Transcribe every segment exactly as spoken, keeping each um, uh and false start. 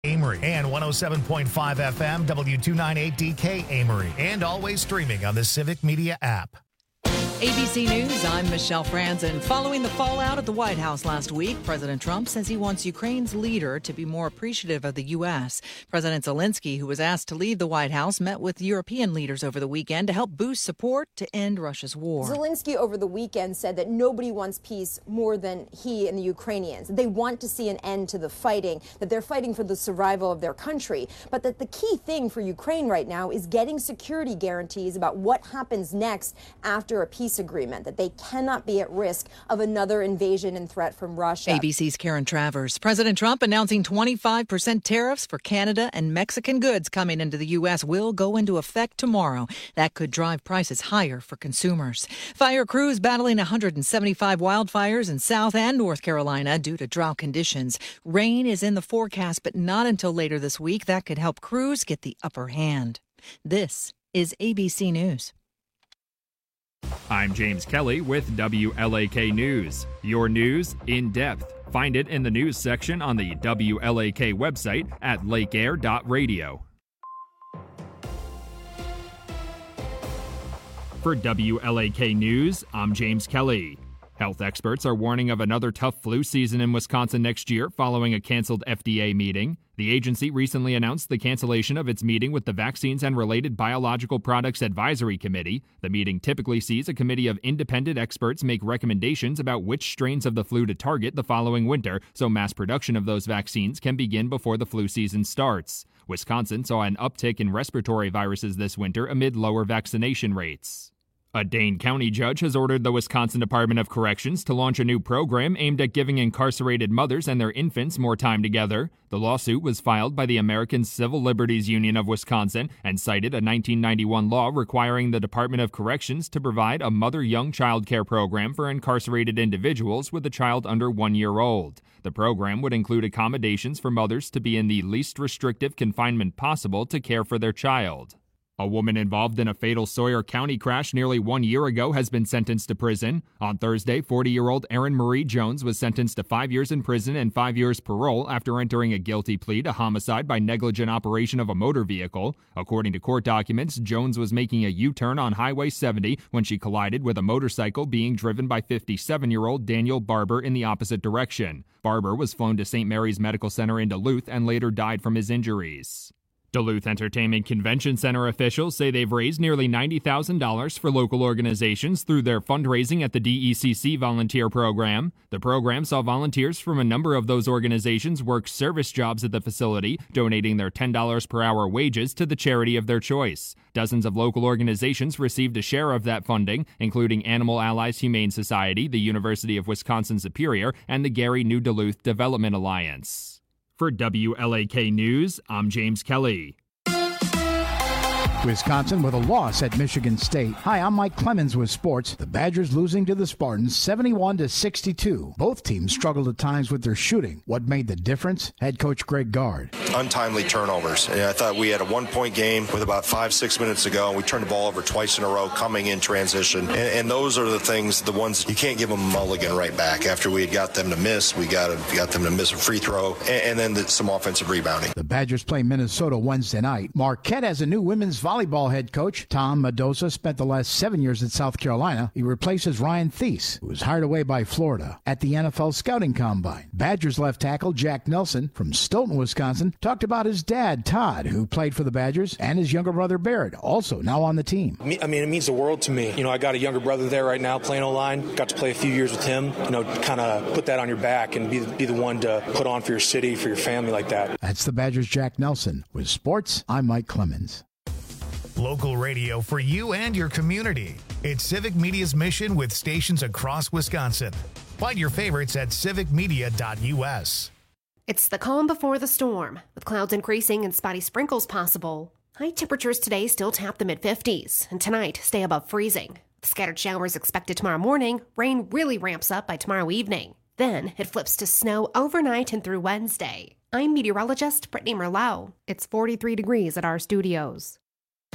Amory and one oh seven point five F M, W two ninety-eight D K Amory, and always streaming on the Civic Media app. A B C News, I'm Michelle Franzen. Following the fallout at the White House last week, President Trump says he wants Ukraine's leader to be more appreciative of the U S. President Zelensky, who was asked to leave the White House, met with European leaders over the weekend to help boost support to end Russia's war. Zelensky over the weekend said that nobody wants peace more than he and the Ukrainians. They want to see an end to the fighting, that they're fighting for the survival of their country, but that the key thing for Ukraine right now is getting security guarantees about what happens next after a peace agreement, that they cannot be at risk of another invasion and threat from Russia. A B C's Karen Travers. President Trump announcing twenty-five percent tariffs for Canada and Mexican goods coming into the U S will go into effect tomorrow. That could drive prices higher for consumers. Fire crews battling one hundred seventy-five wildfires in South and North Carolina due to drought conditions. Rain is in the forecast, but not until later this week. That could help crews get the upper hand. This is A B C News. I'm James Kelly with W L A K News. Your news in depth. Find it in the news section on the W L A K website at lake air dot radio. For W L A K News, I'm James Kelly. Health experts are warning of another tough flu season in Wisconsin next year following a canceled F D A meeting. The agency recently announced the cancellation of its meeting with the Vaccines and Related Biological Products Advisory Committee. The meeting typically sees a committee of independent experts make recommendations about which strains of the flu to target the following winter, so mass production of those vaccines can begin before the flu season starts. Wisconsin saw an uptick in respiratory viruses this winter amid lower vaccination rates. A Dane County judge has ordered the Wisconsin Department of Corrections to launch a new program aimed at giving incarcerated mothers and their infants more time together. The lawsuit was filed by the American Civil Liberties Union of Wisconsin and cited a nineteen ninety-one law requiring the Department of Corrections to provide a mother-young child care program for incarcerated individuals with a child under one year old. The program would include accommodations for mothers to be in the least restrictive confinement possible to care for their child. A woman involved in a fatal Sawyer County crash nearly one year ago has been sentenced to prison. On Thursday, forty-year-old Erin Marie Jones was sentenced to five years in prison and five years parole after entering a guilty plea to homicide by negligent operation of a motor vehicle. According to court documents, Jones was making a U-turn on Highway seventy when she collided with a motorcycle being driven by fifty-seven-year-old Daniel Barber in the opposite direction. Barber was flown to Saint Mary's Medical Center in Duluth and later died from his injuries. Duluth Entertainment Convention Center officials say they've raised nearly ninety thousand dollars for local organizations through their fundraising at the D E C C volunteer program. The program saw volunteers from a number of those organizations work service jobs at the facility, donating their ten dollars per hour wages to the charity of their choice. Dozens of local organizations received a share of that funding, including Animal Allies Humane Society, the University of Wisconsin-Superior, and the Gary New Duluth Development Alliance. For W L A K News, I'm James Kelly. Wisconsin with a loss at Michigan State. Hi, I'm Mike Clemens with sports. The Badgers losing to the Spartans seventy-one to sixty-two. Both teams struggled at times with their shooting. What made the difference? Head coach Greg Gard. Untimely turnovers. And I thought we had a one-point game with about five, six minutes to go, and we turned the ball over twice in a row coming in transition. And, and those are the things, the ones you can't give them a mulligan right back. After we had got them to miss, we got, we got them to miss a free throw, and, and then the, some offensive rebounding. The Badgers play Minnesota Wednesday night. Marquette has a new women's volleyball head coach. Tom Mendoza spent the last seven years at South Carolina. He replaces Ryan Thies, who was hired away by Florida at the N F L Scouting Combine. Badgers left tackle Jack Nelson from Stoughton, Wisconsin, talked about his dad, Todd, who played for the Badgers, and his younger brother, Barrett, also now on the team. I mean, it means the world to me. You know, I got a younger brother there right now playing O-line. Got to play a few years with him. You know, kind of put that on your back and be, be the one to put on for your city, for your family like that. That's the Badgers' Jack Nelson. With sports, I'm Mike Clemens. Local radio for you and your community. It's Civic Media's mission with stations across Wisconsin. Find your favorites at civic media dot u s. It's the calm before the storm, with clouds increasing and spotty sprinkles possible. High temperatures today still tap the mid fifties, and tonight stay above freezing. The scattered showers expected tomorrow morning, rain really ramps up by tomorrow evening. Then it flips to snow overnight and through Wednesday. I'm meteorologist Brittany Merlot. It's forty-three degrees at our studios.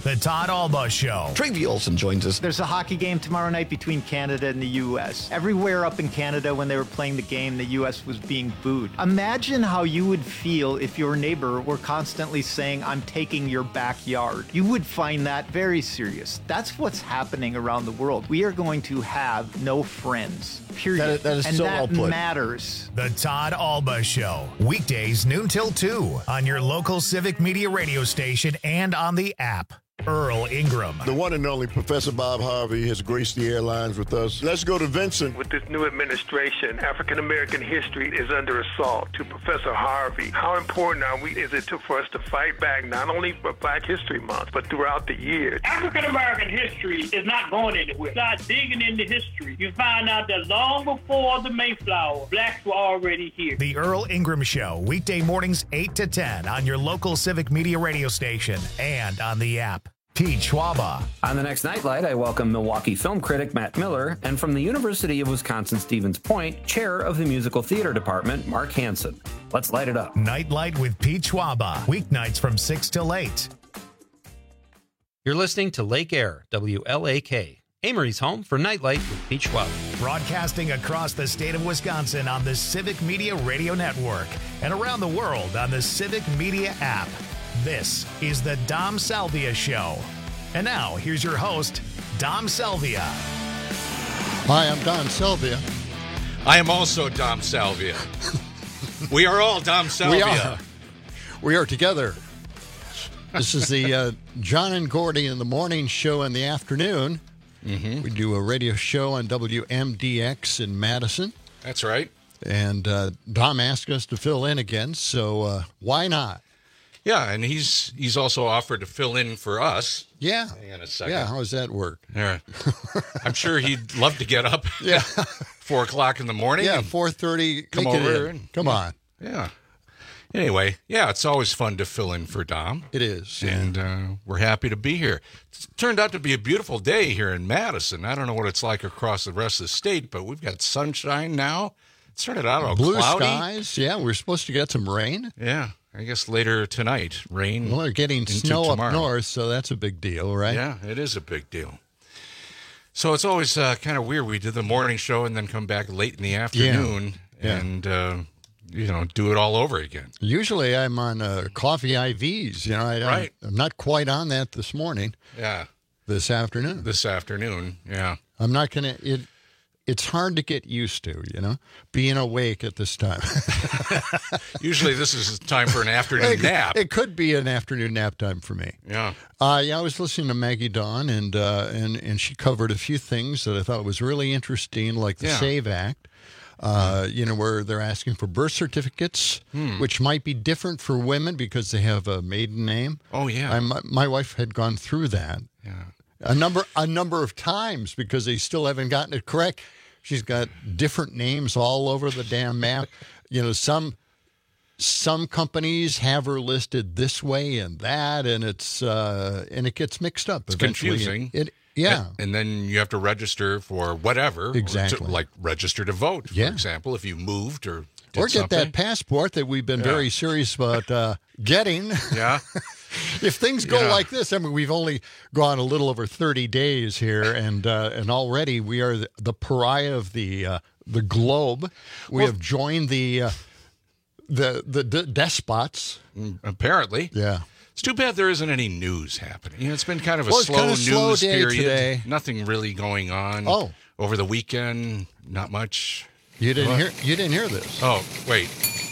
The Todd Alba Show. Travie Olson joins us. There's a hockey game tomorrow night between Canada and the U S. Everywhere up in Canada, when they were playing the game, the U S was being booed. Imagine how you would feel if your neighbor were constantly saying, I'm taking your backyard. You would find that very serious. That's what's happening around the world. We are going to have no friends, period. That, that is and so that well put. matters. The Todd Alba Show. Weekdays noon till two on your local Civic Media radio station and on the app. Earl Ingram. The one and only Professor Bob Harvey has graced the airlines with us. Let's go to Vincent. With this new administration, African-American history is under assault. To Professor Harvey, how important are we, is it to, for us to fight back, not only for Black History Month, but throughout the year? African-American history is not going anywhere. Start digging into history. You find out that long before the Mayflower, blacks were already here. The Earl Ingram Show, weekday mornings eight to ten on your local Civic Media radio station and on the app. Pete Schwaba. On the next Nightlight, I welcome Milwaukee film critic Matt Miller, and from the University of Wisconsin-Stevens Point, chair of the musical theater department, Mark Hansen. Let's light it up. Nightlight with Pete Schwaba, weeknights from six till eight. You're listening to Lake Air, W L A K, Amory's home for Nightlight with Pete Schwab. Broadcasting across the state of Wisconsin on the Civic Media Radio Network and around the world on the Civic Media app. This is the Dom Salvia Show. And now, here's your host, Dom Salvia. Hi, I'm Dom Salvia. I am also Dom Salvia. We are all Dom Salvia. We are. We are together. This is the uh, John and Gordy in the morning show in the afternoon. Mm-hmm. We do a radio show on W M D X in Madison. That's right. And uh, Dom asked us to fill in again, so uh, why not? Yeah, and he's he's also offered to fill in for us. Yeah. Hang on a second. Yeah, how does that work? Yeah. I'm sure he'd love to get up yeah. four o'clock in the morning. Yeah, four thirty. Come over. And, come yeah. on. Yeah. Anyway, yeah, it's always fun to fill in for Dom. It is. And uh, we're happy to be here. It's turned out to be a beautiful day here in Madison. I don't know what it's like across the rest of the state, but we've got sunshine now. It started out all Blue cloudy. skies. Yeah, we're supposed to get some rain. Yeah. I guess later tonight, rain. Well, they're getting snow tomorrow. up north, so that's a big deal, right? Yeah, it is a big deal. So it's always uh, kind of weird. We do the morning show and then come back late in the afternoon yeah. Yeah. and, uh, you know, do it all over again. Usually I'm on uh, coffee I Vs. You know, I, right. I'm not quite on that this morning. Yeah. This afternoon. This afternoon, yeah. I'm not going to... It. It's hard to get used to, you know, being awake at this time. Usually this is time for an afternoon it, nap. It could be an afternoon nap time for me. Yeah. Uh, yeah, I was listening to Maggie Dawn, and, uh, and, and she covered a few things that I thought was really interesting, like the yeah. SAVE Act, uh, you know, where they're asking for birth certificates, hmm. which might be different for women because they have a maiden name. Oh, yeah. I, my, my wife had gone through that. Yeah. A number a number of times because they still haven't gotten it correct. She's got different names all over the damn map. You know, some some companies have her listed this way and that, and it's uh, and it gets mixed up. It's eventually. confusing. It, it, yeah, and, and then you have to register for whatever. Exactly, to, like register to vote, for yeah. example, if you moved or did or get something. that passport that we've been yeah. very serious about uh, getting. Yeah. If things go yeah. like this, I mean, we've only gone a little over thirty days here, and uh, and already we are the, the pariah of the uh, the globe. We well, have joined the uh, the the d- despots. Apparently, yeah. It's too bad there isn't any news happening. You know, it's been kind of a well, slow kind of news slow day period. Today. Nothing really going on. Oh, over the weekend, not much. You didn't what? hear? You didn't hear this? Oh, wait.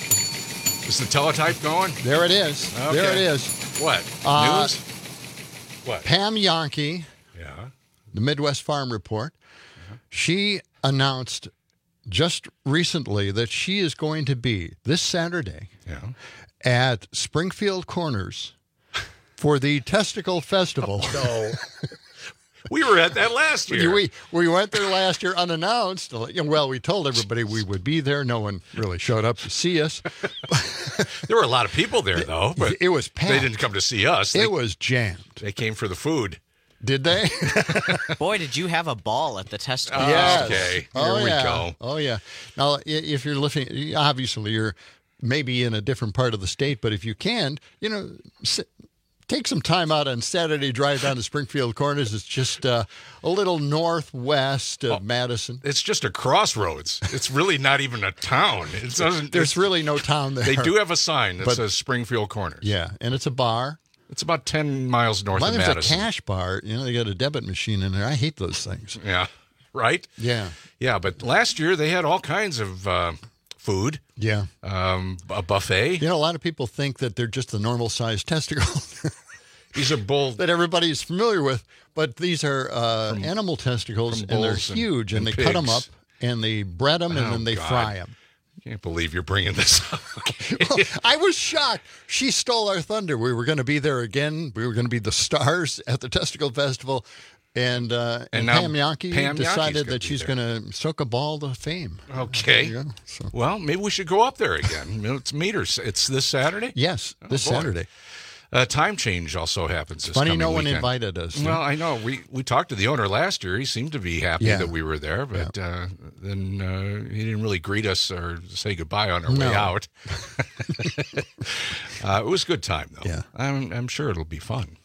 Is the teletype going? There it is. Okay. There it is. What? Uh, News? What? Pam Yankee, yeah. the Midwest Farm Report, yeah. she announced just recently that she is going to be this Saturday yeah. at Springfield Corners for the Testicle Festival. Oh, no. We were at that last year. We we went there last year unannounced. Well, we told everybody we would be there. No one really showed up to see us. There were a lot of people there, though. But it was packed. They didn't come to see us. They, it was jammed. They came for the food. Did they? Boy, did you have a ball at the Testicle. Oh, yes. Okay, here oh, we yeah. go. Oh, yeah. Now, if you're listening, obviously you're maybe in a different part of the state, but if you can, you know, sit, take some time out on Saturday, drive down to Springfield Corners. It's just uh, a little northwest of oh, Madison. It's just a crossroads. It's really not even a town. It doesn't. There's really no town there. They do have a sign that but, says Springfield Corners. Yeah, and it's a bar. It's about ten miles north Mine of Madison. There's a cash bar. You know, they got a debit machine in there. I hate those things. Yeah, right? Yeah. Yeah, but last year they had all kinds of uh, food. Yeah. Um, a buffet. You know, a lot of people think that they're just the normal-sized testicles. These are bulls that everybody's familiar with, but these are uh, from, animal testicles, and they're huge, and, and, and they cut them up, and they bread them, and oh, then they God. fry them. I can't believe you're bringing this up. Well, I was shocked. She stole our thunder. We were going to be there again. We were going to be the stars at the Testicle Festival. And, uh, and, and Pam Yankee Pam decided that that she's going to soak a ball to fame. Okay. Go, so. Well, maybe we should go up there again. Let's meet her. It's this Saturday? Yes, this oh, Saturday. Uh, time change also happens this Funny coming no one weekend. invited us. Well, I know. We we talked to the owner last year. He seemed to be happy yeah. that we were there, but yeah. uh, then uh, he didn't really greet us or say goodbye on our no. way out. uh, it was a good time, though. Yeah. I'm, I'm sure it'll be fun.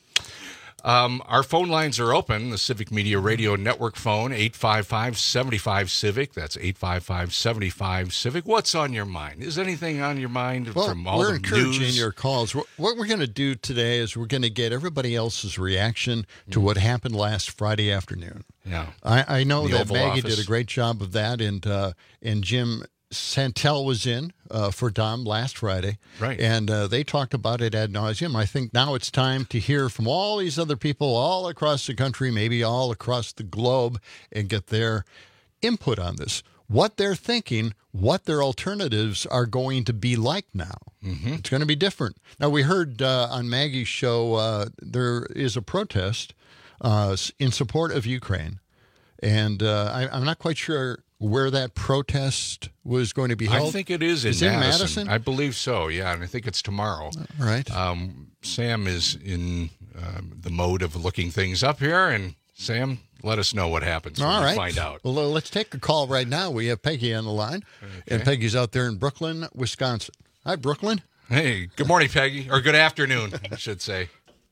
Um, our phone lines are open. The Civic Media Radio Network phone, eight five five, seven five, CIVIC. That's eight five five, seven five, CIVIC. What's on your mind? Is anything on your mind well, from all we're the encouraging news? your calls. What we're going to do today is we're going to get everybody else's reaction to what happened last Friday afternoon. Yeah. I, I know the that Oval Maggie Office. did a great job of that, and uh, and Jim Santel was in uh, for Dom last Friday. Right. And uh, they talked about it ad nauseum. I think now it's time to hear from all these other people all across the country, maybe all across the globe, and get their input on this. What they're thinking, what their alternatives are going to be like now. Mm-hmm. It's going to be different. Now, we heard uh, on Maggie's show uh, there is a protest uh, in support of Ukraine. And uh, I, I'm not quite sure where that protest was going to be held. I think it is in, is Madison. in Madison. I believe so, yeah, and I think it's tomorrow. Right. Um, Sam is in um, the mode of looking things up here, and Sam, let us know what happens when All we right. find out. Well, let's take a call right now. We have Peggy on the line, okay. and Peggy's out there in Brooklyn, Wisconsin. Hi, Brooklyn. Hey, good morning, Peggy, or good afternoon, I should say.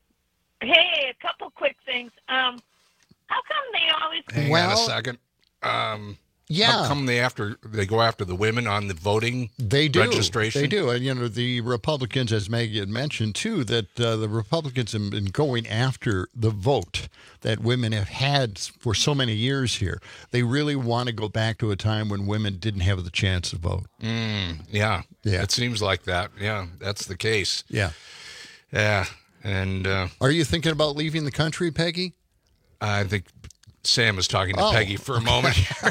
Hey, a couple quick things. Um, how come they always... Hang well, on a second. Um, yeah. How come they after they go after the women on the voting they do. registration? They do. And, you know, the Republicans, as Maggie had mentioned, too, that uh, the Republicans have been going after the vote that women have had for so many years here. They really want to go back to a time when women didn't have the chance to vote. Mm, yeah. Yeah. It seems like that. Yeah, that's the case. Yeah. Yeah. And uh, are you thinking about leaving the country, Peggy? I think Sam is talking to oh, Peggy for a moment here.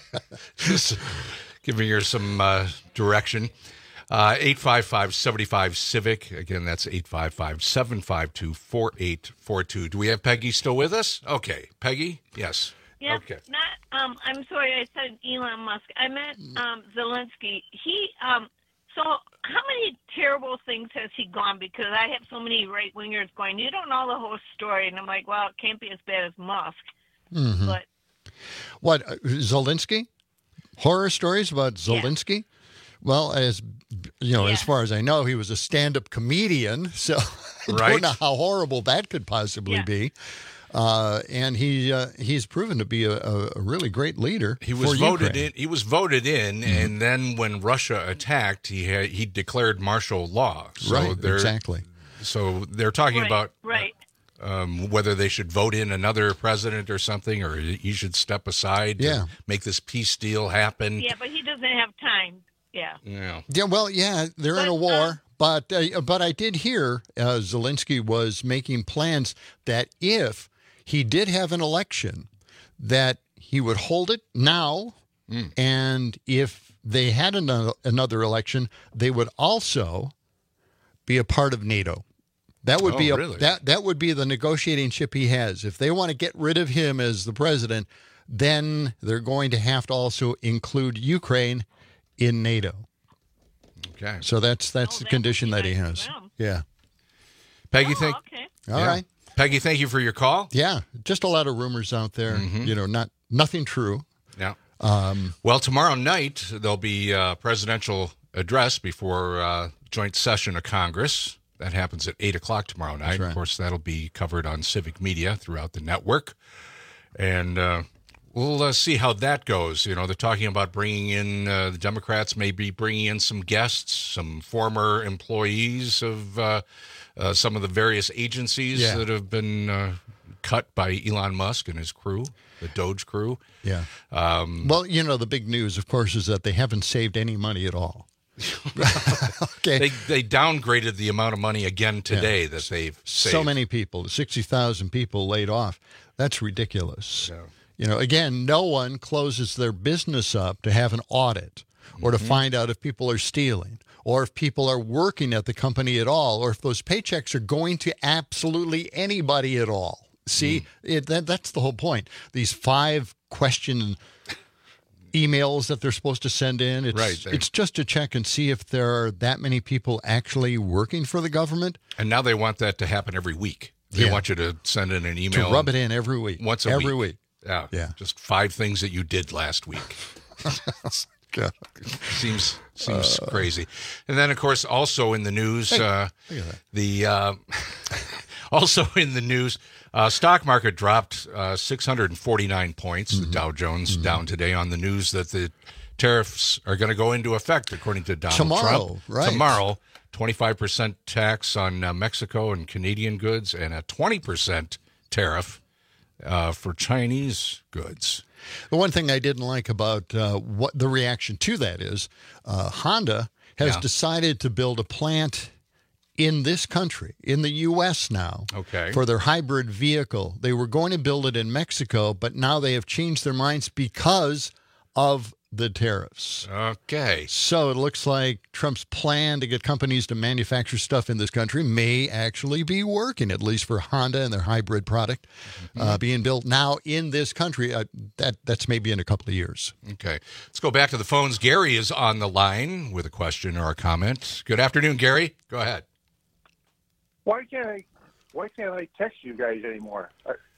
Just giving her some uh, direction. Uh, eight five five, seven five, CIVIC. Again, that's eight five five, seven five two, four eight four two. Do we have Peggy still with us? Okay. Peggy? Yes. Yeah, okay. Not, um, I'm sorry I said Elon Musk. I meant um, Zelensky. He, um, so how many terrible things has he gone? Because I have so many right-wingers going, you don't know the whole story. And I'm like, well, it can't be as bad as Musk. Mm-hmm. But what, uh, Zelensky? Horror stories about Zelensky? Yeah. Well, as you know, yeah. as far as I know, he was a stand-up comedian, so I right. don't know how horrible that could possibly yeah. be. Uh, and he uh, he's proven to be a, a really great leader. He was for voted Ukraine. in. He was voted in, mm-hmm. and then when Russia attacked, he had, he declared martial law. So right, exactly. So they're talking right, about right. Um, whether they should vote in another president or something, or he should step aside yeah. to make this peace deal happen. Yeah, but he doesn't have time. Yeah. Yeah. Yeah. Well, yeah, they're but, in a war. Uh, But uh, but I did hear uh, Zelensky was making plans that if he did have an election, that he would hold it now, mm. and if they had another, another election, they would also be a part of NATO. That would oh, be a, really? that that would be the negotiating chip he has. If they want to get rid of him as the president, then they're going to have to also include Ukraine in NATO. Okay. So that's that's oh, the that condition that he nice has. Yeah. Peggy, oh, thank. Okay. All yeah. right. Peggy, thank you for your call. Yeah, just a lot of rumors out there. Mm-hmm. You know, not nothing true. Yeah. Um, well, tomorrow night there'll be a presidential address before uh, joint session of Congress. That happens at eight o'clock tomorrow night. Right. Of course, that'll be covered on Civic Media throughout the network. And uh, we'll uh, see how that goes. You know, they're talking about bringing in, uh, the Democrats may be bringing in some guests, some former employees of uh, uh, some of the various agencies Yeah. that have been uh, cut by Elon Musk and his crew, the Doge crew. Yeah. Um, well, you know, the big news, of course, is that they haven't saved any money at all. Okay. They they downgraded the amount of money again today Yeah. that they've saved. So many people, sixty thousand people laid off. That's ridiculous. Yeah. You know, again, no one closes their business up to have an audit or to Mhm. find out if people are stealing or if people are working at the company at all or if those paychecks are going to absolutely anybody at all. See, it, that, that's the whole point. These five question emails that they're supposed to send in, it's, Right, they- it's just to check and see if there are that many people actually working for the government. And now they want that to happen every week. They Yeah. want you to send in an email. To rub it in every week. Once a every week. week. Yeah. Yeah. Just five things that you did last week. God. Seems seems Uh. crazy. And then, of course, also in the news, Hey, uh, look at that. the uh, also in the news, uh, stock market dropped uh, six hundred forty-nine points. Mm-hmm. The Dow Jones down today on the news that the tariffs are going to go into effect, according to Donald Tomorrow, Trump. right. Tomorrow, twenty-five percent tax on uh, Mexico and Canadian goods and a twenty percent tariff uh, for Chinese goods. The one thing I didn't like about uh, what the reaction to that is uh, Honda has Yeah. decided to build a plant in this country, in the U S now, Okay. for their hybrid vehicle. They were going to build it in Mexico, but now they have changed their minds because of the tariffs. Okay. So it looks like Trump's plan to get companies to manufacture stuff in this country may actually be working, at least for Honda and their hybrid product uh, being built now in this country. Uh, that That's maybe in a couple of years. Okay. Let's go back to the phones. Gary is on the line with a question or a comment. Good afternoon, Gary. Go ahead. Why can't I? Why can't I text you guys anymore?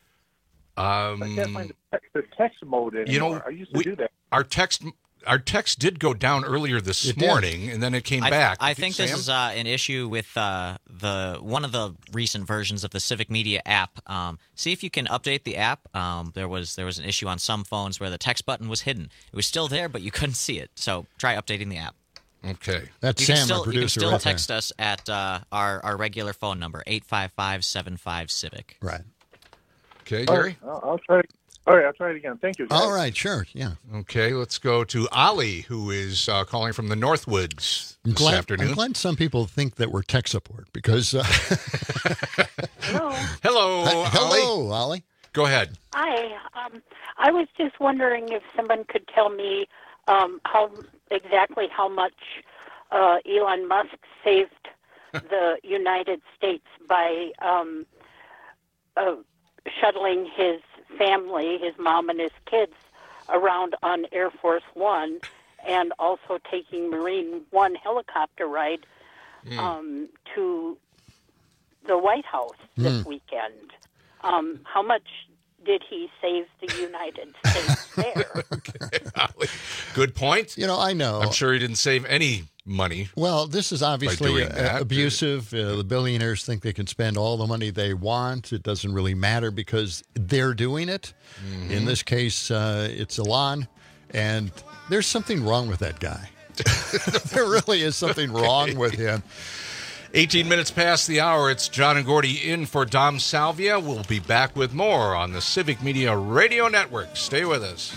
I, Um, I can't find the text, the text mode anymore. you know, I used to we- do that. Our text our text did go down earlier this It did. morning, and then it came I, back. I think this Sam? is uh, an issue with uh, the one of the recent versions of the Civic Media app. Um, see if you can update the app. Um, there was there was an issue on some phones where the text button was hidden. It was still there, but you couldn't see it. So try updating the app. Okay. That's you Sam, can still, our producer. You can still right text there. us at uh, our, our regular phone number, eight five five, seven five, CIVIC. Right. Okay, All Gary? right, I'll, I'll try. All right, I'll try it again. Thank you. Guys. All right, sure, yeah. Okay, let's go to Ali, who is uh, calling from the Northwoods I'm this glad, afternoon. I'm glad some people think that we're tech support because. Uh, Hello. Hello, Hi- hello, Ollie. Go ahead. Hi. Um, I was just wondering if someone could tell me um, how exactly how much uh, Elon Musk saved the United States by um, uh, shuttling his family, his mom and his kids, around on Air Force One, and also taking Marine One helicopter ride Mm. um, to the White House this Mm. weekend. Um, how much did he save the United States there? Okay, Ali. Good point. You know, I know. I'm sure he didn't save any money. Well, this is obviously doing uh, that. abusive. Uh, the billionaires think they can spend all the money they want. It doesn't really matter because they're doing it. Mm-hmm. In this case, uh, it's Elon, and there's something wrong with that guy. There really is something wrong with him. eighteen minutes past the hour. It's John and Gordy in for Dom Salvia. We'll be back with more on the Civic Media Radio Network. Stay with us.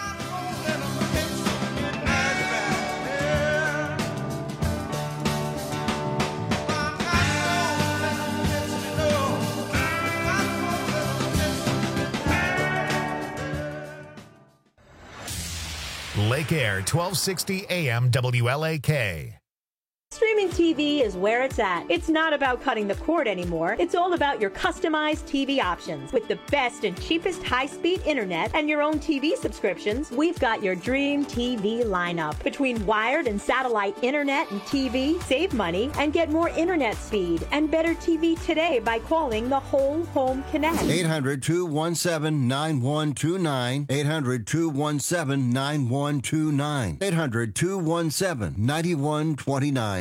Lake Air, twelve sixty A M W L A K. Streaming T V is where it's at. It's not about cutting the cord anymore. It's all about your customized T V options. With the best and cheapest high-speed internet and your own T V subscriptions, we've got your dream T V lineup. Between wired and satellite internet and T V, save money and get more internet speed and better T V today by calling the Whole Home Connect. eight hundred, two one seven, nine one two nine. eight hundred, two one seven, nine one two nine. eight hundred, two one seven, nine one two nine.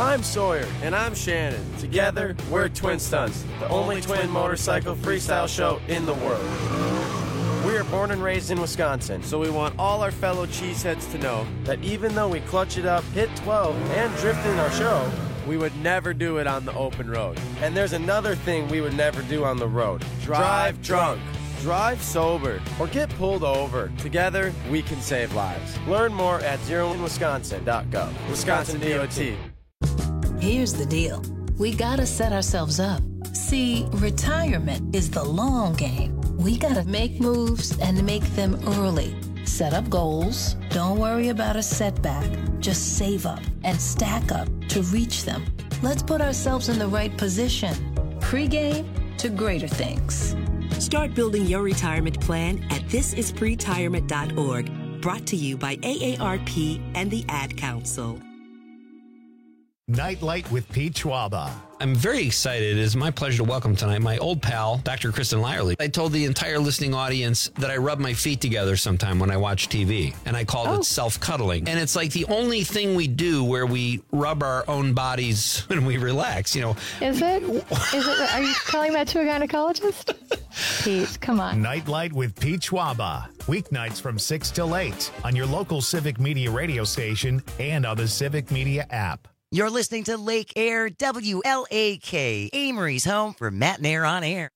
I'm Sawyer. And I'm Shannon. Together, we're Twin Stunts, the only twin motorcycle freestyle show in the world. We are born and raised in Wisconsin, so we want all our fellow cheeseheads to know that even though we clutch it up, hit twelve, and drift in our show, we would never do it on the open road. And there's another thing we would never do on the road. Drive drunk. Drive sober or get pulled over. Together, we can save lives. Learn more at zero in wisconsin dot gov. Wisconsin D O T. Here's the deal. We gotta set ourselves up. See, retirement is the long game. We gotta make moves and make them early. Set up goals. Don't worry about a setback. Just save up and stack up to reach them. Let's put ourselves in the right position. Pre-game to greater things. Start building your retirement plan at this is pretirement dot org. Brought to you by A A R P and the Ad Council. Nightlight with Pete Schwaba. I'm very excited. It is my pleasure to welcome tonight my old pal, Doctor Kristen Lyerly. I told the entire listening audience that I rub my feet together sometime when I watch T V, and I called oh. it self-cuddling. And it's like the only thing we do where we rub our own bodies when we relax, you know. Is it? Is it? Are you telling that to a gynecologist? Pete, come on. Nightlight with Pete Schwaba. Weeknights from six till eight on your local Civic Media radio station and on the Civic Media app. You're listening to Lake Air W L A K, Amory's home for Matt and Air on Air.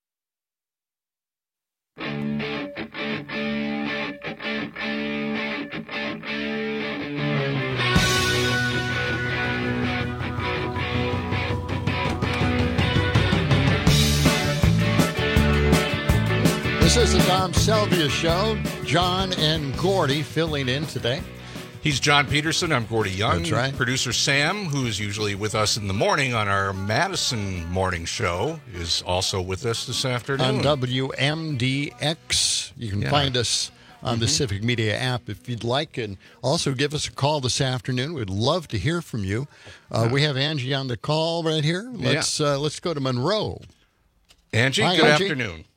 This is the Dom Salvia Show. John and Gordy filling in today. He's John Peterson. I'm Gordy Young. That's right. Producer Sam, who is usually with us in the morning on our Madison morning show, is also with us this afternoon. On W M D X. You can yeah. find us on mm-hmm. the Civic Media app if you'd like. And also give us a call this afternoon. We'd love to hear from you. Uh, yeah. We have Angie on the call right here. Let's yeah. uh, let's go to Monroe. Angie, Hi, Angie. good afternoon.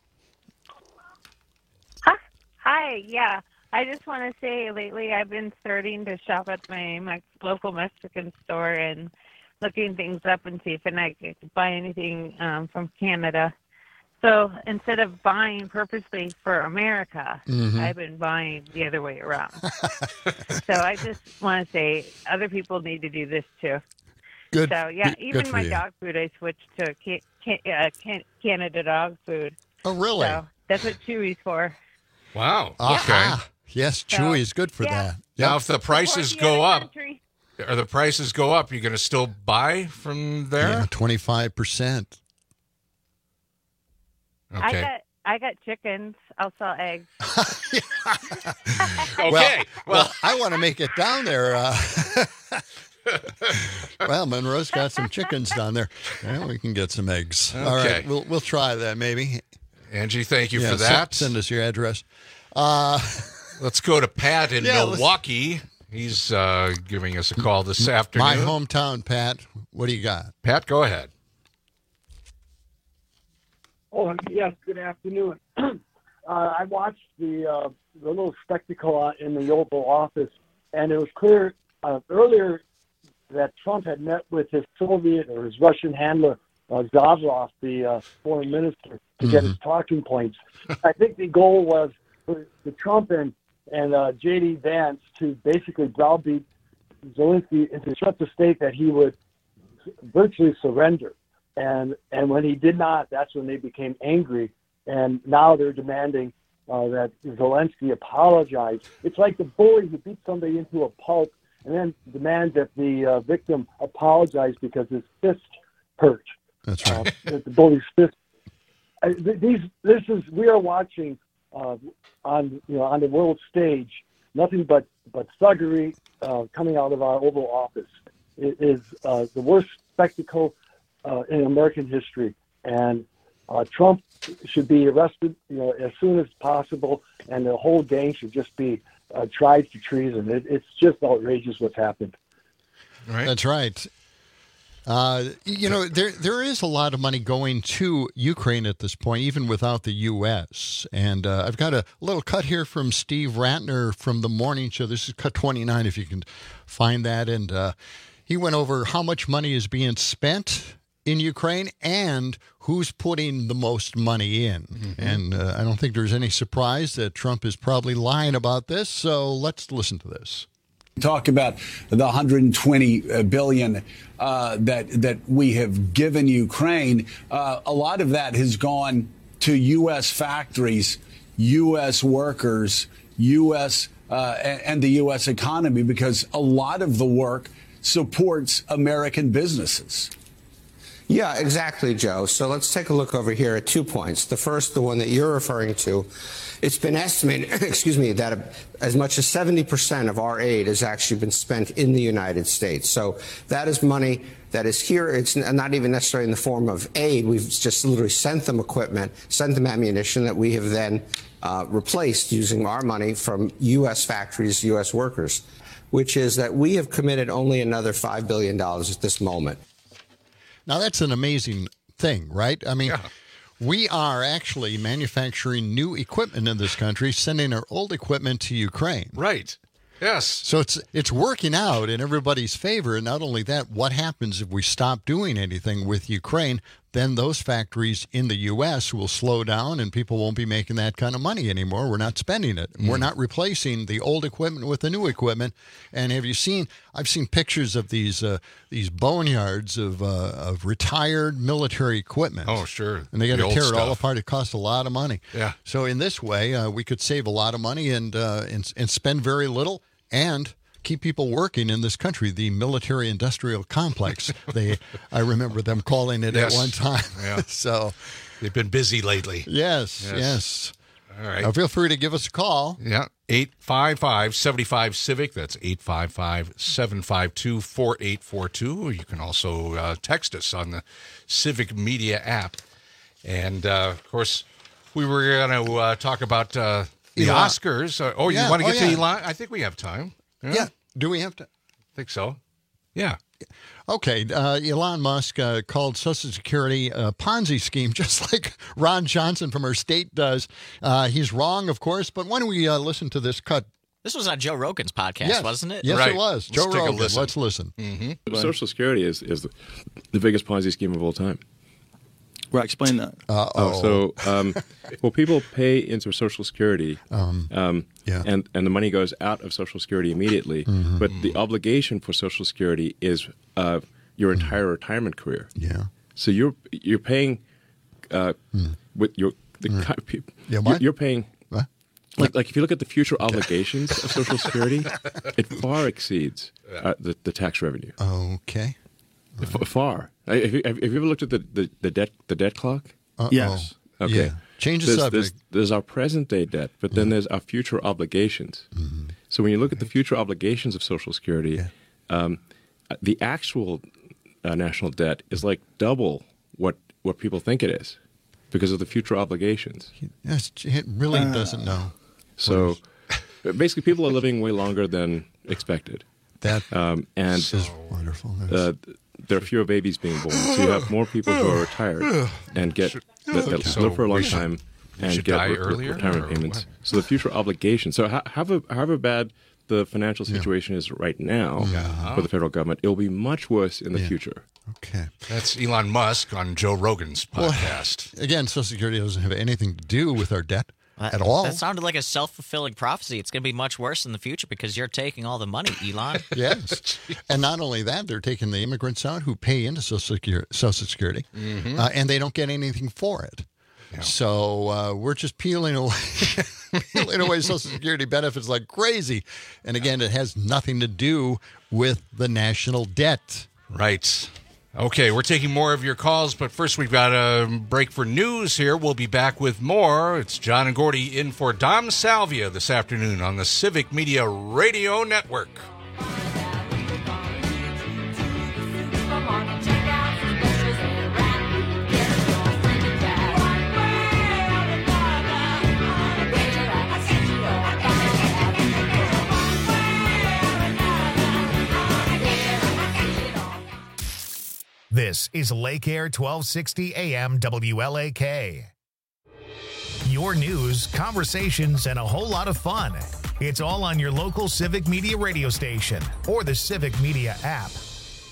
Hi. Hi, yeah. I just want to say lately I've been starting to shop at my, my local Mexican store and looking things up and see if I can buy anything um, from Canada. So instead of buying purposely for America, mm-hmm. I've been buying the other way around. So I just want to say other people need to do this too. Good. So yeah, Good even my you. dog food, I switched to can, can, uh, can, Canada dog food. Oh, really? So that's what Chewy's for. Wow. Okay. Yeah. Yes, Chewy is good for yeah. that. Now, Yep. if the prices the go up, country. or the prices go up, you're going to still buy from there? Yeah, twenty-five percent. Okay. I got I got chickens. I'll sell eggs. Okay. Well, well, I want to make it down there. Uh, well, Monroe's got some chickens down there. Yeah, we can get some eggs. Okay. All right, we'll we'll try that maybe. Angie, thank you Yeah, for that. Send, send us your address. Uh, Let's go to Pat in Yeah, Milwaukee. He's uh, giving us a call this afternoon. My hometown, Pat. What do you got? Pat, go ahead. Oh, yes, good afternoon. uh, I watched the uh, the little spectacle in the Oval Office, and it was clear uh, earlier that Trump had met with his Soviet or his Russian handler, uh, Zavrov, the uh, foreign minister, to mm-hmm. get his talking points. I think the goal was for, for Trump and, and uh, J D. Vance to basically browbeat Zelensky into such a state that he would virtually surrender. And and when he did not, that's when they became angry. And now they're demanding uh, that Zelensky apologize. It's like the bully who beat somebody into a pulp and then demands that the uh, victim apologize because his fist hurt. That's right. Uh, the bully's fist. Uh, these, this is we are watching uh, on you know on the world stage nothing but but thuggery uh, coming out of our Oval Office. It is uh, the worst spectacle Uh, in American history, and uh, Trump should be arrested, you know, as soon as possible, and the whole gang should just be uh, tried for treason. It, it's just outrageous what's happened. Right. That's right. Uh, you know, there there is a lot of money going to Ukraine at this point, even without the U S. And uh, I've got a little cut here from Steve Ratner from the morning show. This is cut twenty-nine, if you can find that. And uh, he went over how much money is being spent in Ukraine and who's putting the most money in. Mm-hmm. And uh, I don't think there's any surprise that Trump is probably lying about this. So let's listen to this. Talk about the one hundred twenty billion uh, that that we have given Ukraine. Uh, a lot of that has gone to U S factories, U S workers, U S uh, and the U S economy, because a lot of the work supports American businesses. Yeah, exactly, Joe. So let's take a look over here at two points. The first, the one that you're referring to, it's been estimated, excuse me, that as much as seventy percent of our aid has actually been spent in the United States. So that is money that is here. It's not even necessarily in the form of aid. We've just literally sent them equipment, sent them ammunition that we have then uh, replaced using our money from U S factories, U S workers, which is that we have committed only another five billion dollars at this moment. Now, that's an amazing thing, right? I mean, yeah. we are actually manufacturing new equipment in this country, sending our old equipment to Ukraine. Right. Yes. So it's it's working out in everybody's favor. And not only that, what happens if we stop doing anything with Ukraine? Then those factories in the U S will slow down and people won't be making that kind of money anymore. We're not spending it. Mm. We're not replacing the old equipment with the new equipment. And have you seen, I've seen pictures of these uh, these boneyards of uh, of retired military equipment. Oh, sure. And they got The to old tear it stuff. all apart. It costs a lot of money. Yeah. So in this way, uh, we could save a lot of money and, uh, and and spend very little and keep people working in this country. The military-industrial complex. They, I remember them calling it Yes. at one time. Yeah. So they've been busy lately. Yes, yes. Yes. All right. Now feel free to give us a call. Yeah, eight five five, seven five, CIVIC. That's eight five five, seven five two, four eight four two. You can also uh, text us on the Civic Media app. And, uh, of course, we were going to uh, talk about uh, the Elon. Oscars. Uh, oh, Yeah, you want to oh, get yeah. to Elon? I think we have time. Yeah. Do we have to? I think so. Yeah. Okay. Uh, Elon Musk uh, called Social Security a Ponzi scheme, just like Ron Johnson from our state does. Uh, he's wrong, of course, but why don't we uh, listen to this cut? This was on Joe Rogan's podcast, Yes. wasn't it? Yes, Right. it was. Let's Joe take a Rogan. listen. Let's listen. Mm-hmm. Social Security is, is the, the biggest Ponzi scheme of all time. Right, explain that. Uh-oh. Oh, so, um, well, people pay into Social Security, Um, um, yeah. and, and the money goes out of Social Security immediately. Mhm. But the obligation for Social Security is uh, your entire retirement career. Yeah. So you're you're paying uh, with your the Mm. ki- pe- Yeah, you're, what? you're paying. What? Like, like if you look at the future obligations of Social Security, it far exceeds uh, the, the tax revenue. Okay. F- far. Uh, Have you, have you ever looked at the, the, the debt the debt clock? Uh-oh. Yes. Okay. Yeah. Change the there's, subject. There's, there's our present day debt, but then there's our future obligations. Mm-hmm. So when you look at the future obligations of Social Security, um, the actual uh, national debt is like double what what people think it is because of the future obligations. Yes, it really doesn't know. So basically, people are living way longer than expected. That um, and is wonderful. Uh, there are fewer babies being born, so you have more people who are retired and get that, that So live for a long we should- time we and should get die re- earlier, retirement or payments. what? So the future obligations. So ho- however, however bad the financial situation is right now Yeah. for the federal government, it will be much worse in the future. Okay. That's Elon Musk on Joe Rogan's podcast. Well, again, Social Security doesn't have anything to do with our debt That- at all. That sounded like a self-fulfilling prophecy. It's going to be much worse in the future because you're taking all the money, Elon. Yes. And not only that, they're taking the immigrants out who pay into Social Security, Social Security Mhm. uh, and they don't get anything for it. So uh, we're just peeling away, peeling away Social Security benefits like crazy. And again, it has nothing to do with the national debt. Right. Okay, we're taking more of your calls, but first we've got a break for news here. We'll be back with more. It's John and Gordy in for Dom Salvia this afternoon on the Civic Media Radio Network. This is Lake Air twelve sixty A M W L A K. Your news, conversations, and a whole lot of fun. It's all on your local Civic Media radio station or the Civic Media app.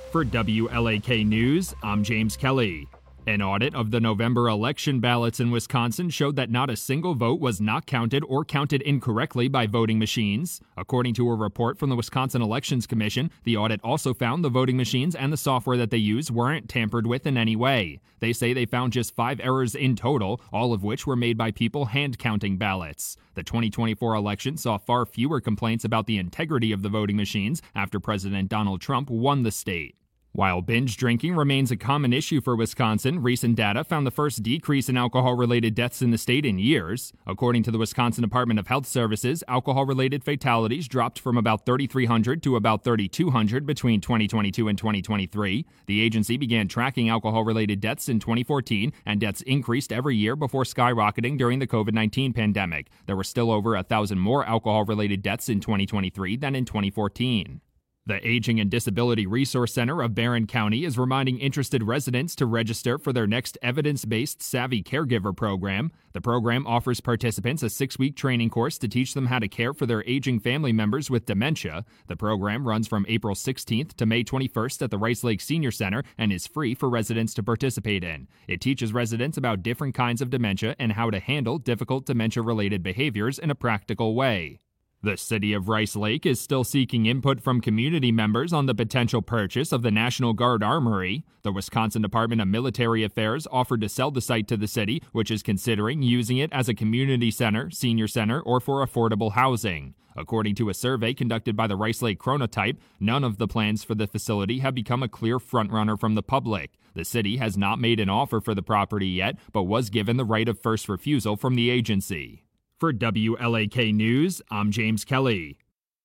For W L A K News, I'm James Kelly. An audit of the November election ballots in Wisconsin showed that not a single vote was not counted or counted incorrectly by voting machines. According to a report from the Wisconsin Elections Commission, the audit also found the voting machines and the software that they use weren't tampered with in any way. They say they found just five errors in total, all of which were made by people hand-counting ballots. The twenty twenty-four election saw far fewer complaints about the integrity of the voting machines after President Donald Trump won the state. While binge drinking remains a common issue for Wisconsin, recent data found the first decrease in alcohol-related deaths in the state in years. According to the Wisconsin Department of Health Services, alcohol-related fatalities dropped from about thirty-three hundred to about thirty-two hundred between twenty twenty-two and twenty twenty-three. The agency began tracking alcohol-related deaths in twenty fourteen, and deaths increased every year before skyrocketing during the covid nineteen pandemic. There were still over a thousand more alcohol-related deaths in twenty twenty-three than in twenty fourteen. The Aging and Disability Resource Center of Barron County is reminding interested residents to register for their next evidence-based Savvy Caregiver program. The program offers participants a six-week training course to teach them how to care for their aging family members with dementia. The program runs from April sixteenth to May twenty-first at the Rice Lake Senior Center and is free for residents to participate in. It teaches residents about different kinds of dementia and how to handle difficult dementia-related behaviors in a practical way. The city of Rice Lake is still seeking input from community members on the potential purchase of the National Guard Armory. The Wisconsin Department of Military Affairs offered to sell the site to the city, which is considering using it as a community center, senior center, or for affordable housing. According to a survey conducted by the Rice Lake Chronotype, none of the plans for the facility have become a clear frontrunner from the public. The city has not made an offer for the property yet, but was given the right of first refusal from the agency. For W L A K News, I'm James Kelly.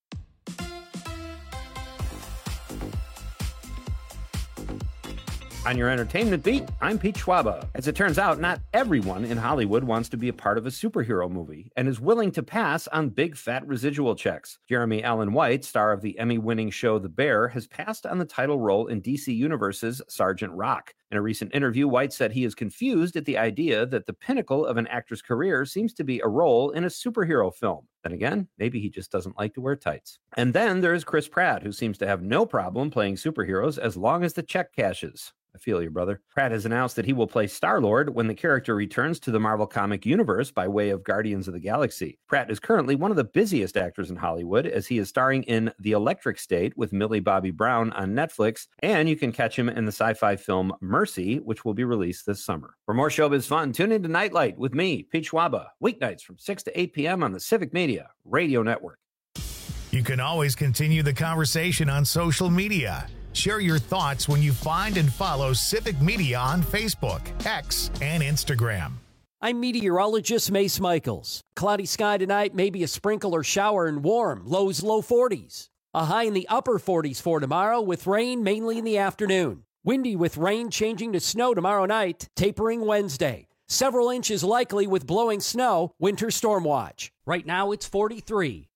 On your entertainment beat, I'm Pete Schwaba. As it turns out, not everyone in Hollywood wants to be a part of a superhero movie and is willing to pass on big fat residual checks. Jeremy Allen White, star of the Emmy-winning show The Bear, has passed on the title role in D C Universe's Sergeant Rock. In a recent interview, White said he is confused at the idea that the pinnacle of an actor's career seems to be a role in a superhero film. Then again, maybe he just doesn't like to wear tights. And then there's Chris Pratt, who seems to have no problem playing superheroes as long as the check cashes. I feel you, brother. Pratt has announced that he will play Star-Lord when the character returns to the Marvel comic universe by way of Guardians of the Galaxy. Pratt is currently one of the busiest actors in Hollywood, as he is starring in The Electric State with Millie Bobby Brown on Netflix, and you can catch him in the sci-fi film Mercy, which will be released this summer. For more showbiz fun, tune in to Nightlight with me, Pete Schwaba, weeknights from six to eight p.m. on the Civic Media Radio Network. You can always continue the conversation on social media. Share your thoughts when you find and follow Civic Media on Facebook, X, and Instagram. I'm meteorologist Mace Michaels. Cloudy sky tonight, maybe a sprinkle or shower and warm, lows low forties. A high in the upper forties for tomorrow with rain mainly in the afternoon. Windy with rain changing to snow tomorrow night, tapering Wednesday. Several inches likely with blowing snow, winter storm watch. Right now it's forty-three.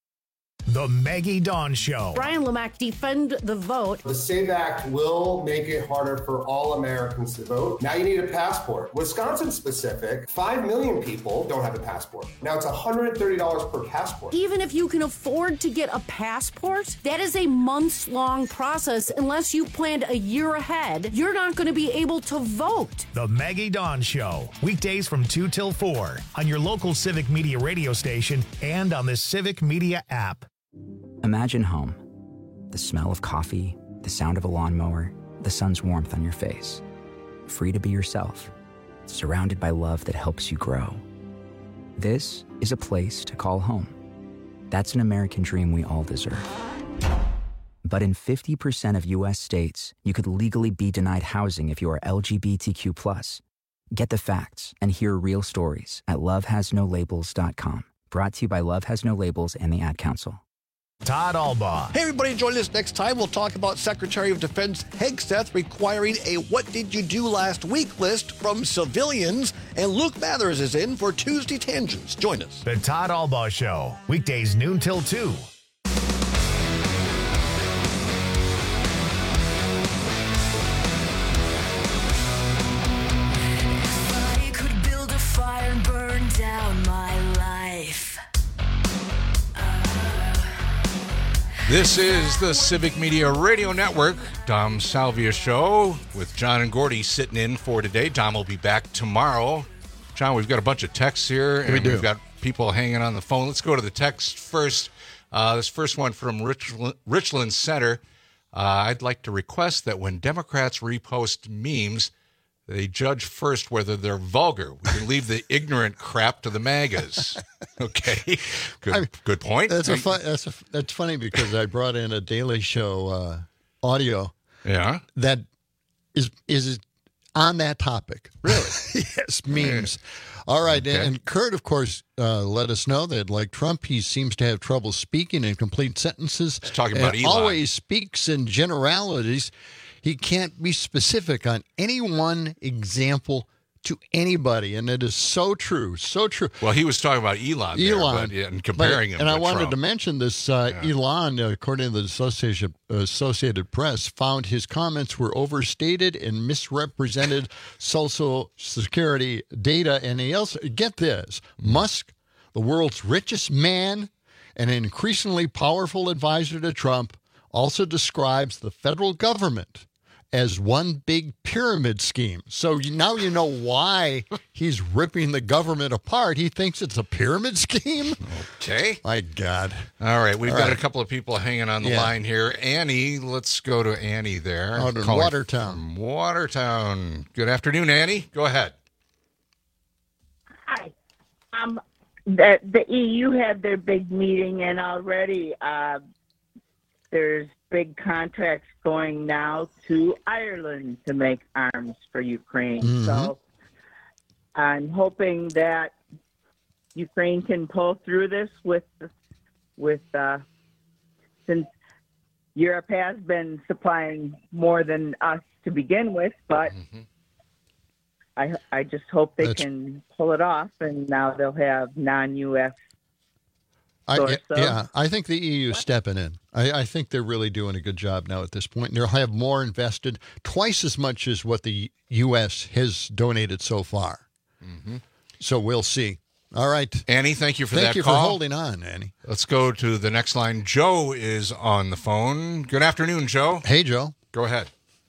The Maggie Dawn Show. Brian Lamack, defend the vote. The SAVE Act will make it harder for all Americans to vote. Now you need a passport. Wisconsin specific, five million people don't have a passport. Now it's one hundred thirty dollars per passport. Even if you can afford to get a passport, that is a months-long process. Unless you planned a year ahead, you're not going to be able to vote. The Maggie Dawn Show. Weekdays from two till four on your local Civic Media radio station and on the Civic Media app. Imagine home. The smell of coffee, the sound of a lawnmower, the sun's warmth on your face. Free to be yourself, surrounded by love that helps you grow. This is a place to call home. That's an American dream we all deserve. But in fifty percent of U S states, you could legally be denied housing if you are L G B T Q plus. Get the facts and hear real stories at love has no labels dot com. Brought to you by Love Has No Labels and the Ad Council. Todd Albaugh. Hey, everybody, join us next time. We'll talk about Secretary of Defense Hegseth requiring a What Did You Do Last Week list from civilians. And Luke Mathers is in for Tuesday Tangents. Join us. The Todd Albaugh Show. Weekdays noon till two. If I could build a fire and burn down my life, This is the Civic Media Radio Network, Dom Salvia Show with John and Gordy sitting in for today. Dom will be back tomorrow. John, we've got a bunch of texts here, and we do. We've got people hanging on the phone. Let's go to the text first. Uh, this first one from Richland, Richland Center. Uh, I'd like to request that when Democrats repost memes, they judge first whether they're vulgar. We can leave the ignorant crap to the MAGAs. Okay, good, I mean, good point. That's a fun, that's a, that's funny because I brought in a Daily Show uh, audio. Yeah, that is is on that topic. Really? Yes, memes. All right, Okay. and Kurt, of course, uh, let us know that like Trump, he seems to have trouble speaking in complete sentences. He's talking and about Elon. Always speaks in generalities. He can't be specific on any one example to anybody, and it is so true, so true. Well, he was talking about Elon, there, Elon, but, yeah, and comparing but, him And to I wanted Trump. to mention this. Uh, Yeah. Elon, uh, according to the Associated Associated Press, found his comments were overstated and misrepresented Social Security data. And he also, get this, Musk, the world's richest man and an increasingly powerful advisor to Trump, also describes the federal government as one big pyramid scheme. So you, now you know why he's ripping the government apart. He thinks it's a pyramid scheme. Okay. My God. All right, we've All got right. a couple of people hanging on the Yeah. line here. Annie, let's go to Annie there. Out in Calling Watertown. from Watertown. Good afternoon, Annie. Go ahead. Hi. Um, the the E U had their big meeting, and already uh, there's big contracts going now to Ireland to make arms for Ukraine. Mhm. So I'm hoping that Ukraine can pull through this with with uh, since Europe has been supplying more than us to begin with, but. I, I just hope they That's- can pull it off, and now they'll have non-U S I, source of- yeah, I think the E U is stepping in. I, I think they're really doing a good job now at this point. They'll have more invested, twice as much as what the U S has donated so far. Mm-hmm. So we'll see. All right. Annie, thank you for Thank that you call. for holding on, Annie. Let's go to the next line. Joe is on the phone. Good afternoon, Joe. Hey, Joe. Go ahead.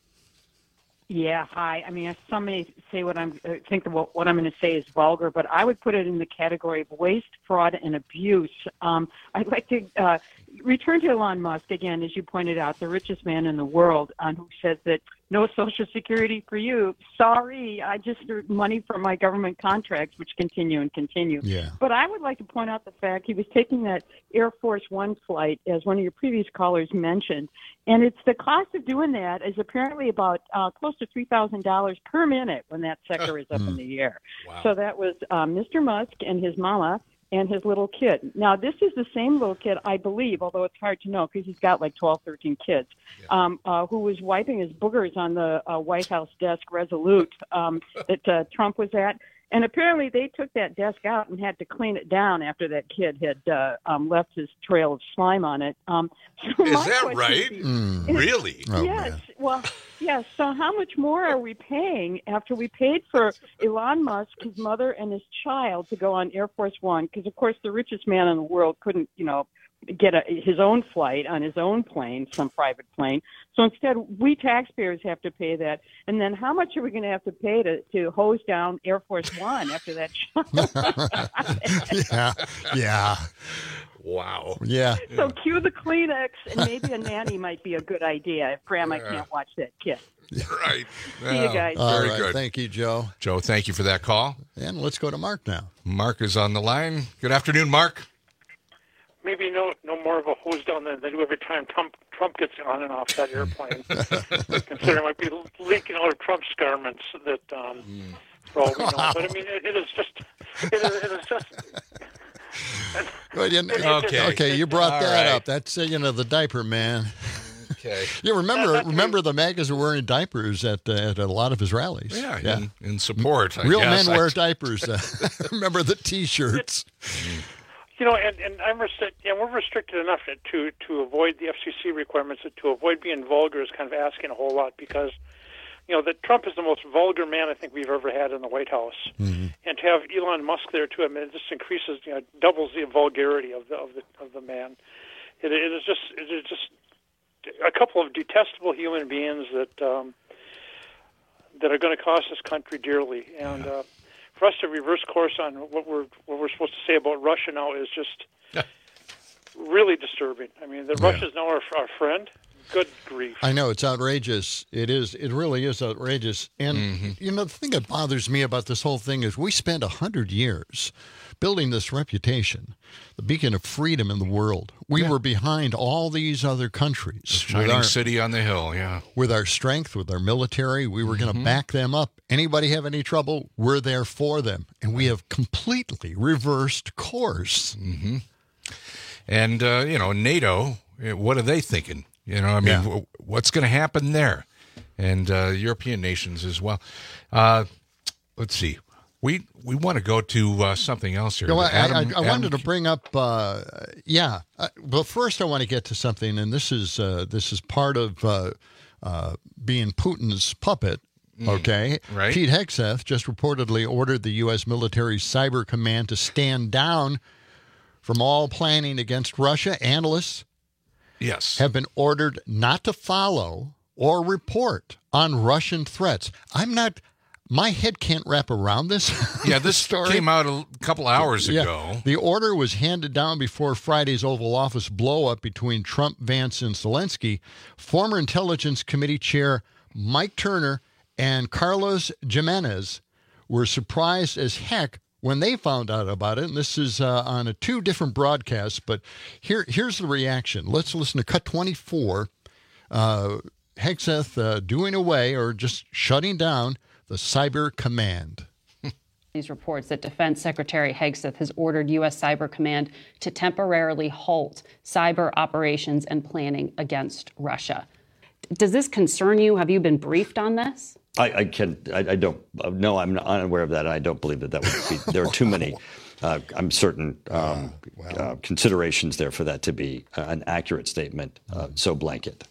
Yeah, hi. I mean, some may say what I'm uh, think that what, what I'm going to say is vulgar, but I would put it in the category of waste, fraud, and abuse. Um, I'd like to uh, return to Elon Musk again, as you pointed out, the richest man in the world, um, who says that no Social Security for you. Sorry, I just earned money from my government contracts, which continue and continue. Yeah. But I would like to point out the fact he was taking that Air Force One flight, as one of your previous callers mentioned, and it's the cost of doing that is apparently about uh, close to three thousand dollars per minute when that sector is up in the air. Wow. So that was um, Mister Musk and his mama and his little kid. Now, this is the same little kid, I believe, although it's hard to know because he's got like twelve, thirteen kids, um, uh, who was wiping his boogers on the uh, White House desk Resolute um, that uh, Trump was at. And apparently they took that desk out and had to clean it down after that kid had uh, um, left his trail of slime on it. Um, so Is my that question right? is- Mm. Really? Oh, yes. Well, yes. So how much more are we paying after we paid for Elon Musk, his mother, and his child to go on Air Force One? Because, of course, the richest man in the world couldn't, you know, get a, his own flight on his own plane, some private plane. So instead, we taxpayers have to pay that. And then how much are we going to have to pay to, to hose down Air Force One after that yeah. Yeah. Wow. Yeah. So cue the Kleenex, and maybe a nanny might be a good idea if Grandma Yeah. can't watch that kid. Right. See you guys. All Very right. good. Thank you, Joe. Joe, thank you for that call. And let's go to Mark now. Mark is on the line. Good afternoon, Mark. Maybe no no more of a hose down than they do every time Trump, Trump gets on and off that airplane. Considering it might be leaking out of Trump's garments that, um, for all we know. But I mean, it, it is just, it is, it is just. Well, you- it- it- okay. it- Okay. it- You brought all that right. up. That's uh, you know the diaper man. Okay. You remember remember the MAGAs were wearing diapers at uh, at a lot of his rallies. Yeah, in- in support, I Real guess. men wear I- diapers. Uh, remember the T-shirts. You know, and, and I'm restrict, yeah, we're restricted enough to to avoid the F C C requirements, to avoid being vulgar is kind of asking a whole lot because, you know, that Trump is the most vulgar man I think we've ever had in the White House, Mm-hmm. and to have Elon Musk there too, I mean, it just increases, you know, doubles the vulgarity of the of the of the man. it, it is just it is just a couple of detestable human beings that um, that are going to cost this country dearly. And uh, for us to reverse course on what we're what we're supposed to say about Russia now is just really disturbing. I mean, that Yeah. Russia's now our, our friend. Good grief. I know, it's outrageous. It is. It really is outrageous. And, Mm-hmm. you know, the thing that bothers me about this whole thing is we spent one hundred years building this reputation, the beacon of freedom in the world. We Yeah. were behind all these other countries. Shining with our, city on the hill, yeah. with our strength, with our military. We were going to back them up. Anybody have any trouble, we're there for them. And we have completely reversed course. Mm-hmm. And, uh, you know, NATO, eh, what are they thinking? You know, I mean, Yeah. w- what's going to happen there? And uh, European nations as well. Uh, let's see. We we want to go to uh, something else here. No, I, Adam- I, I Adam- wanted to bring up, uh, yeah. Uh, but first, I want to get to something, and this is uh, this is part of uh, uh, being Putin's puppet. Okay, Mm, right. Pete Hegseth just reportedly ordered the U S military cyber command to stand down from all planning against Russia. Analysts, yes, have been ordered not to follow or report on Russian threats. I'm not. My head can't wrap around this. Yeah, this story came out a couple hours Yeah. ago. The order was handed down before Friday's Oval Office blow-up between Trump, Vance, and Zelensky. Former Intelligence Committee Chair Mike Turner and Carlos Jimenez were surprised as heck when they found out about it. And this is uh, on a two different broadcasts, but here here's the reaction. Let's listen to Cut twenty-four. Uh, Hegseth uh, doing away or just shutting down the Cyber Command. These reports that Defense Secretary Hegseth has ordered U S. Cyber Command to temporarily halt cyber operations and planning against Russia. Does this concern you? Have you been briefed on this? I, I can. I, I don't. Uh, no, I'm not unaware of that. And I don't believe that that would be. There are too many. Uh, I'm certain um, uh, considerations there for that to be uh, an accurate statement. Uh, so blanket.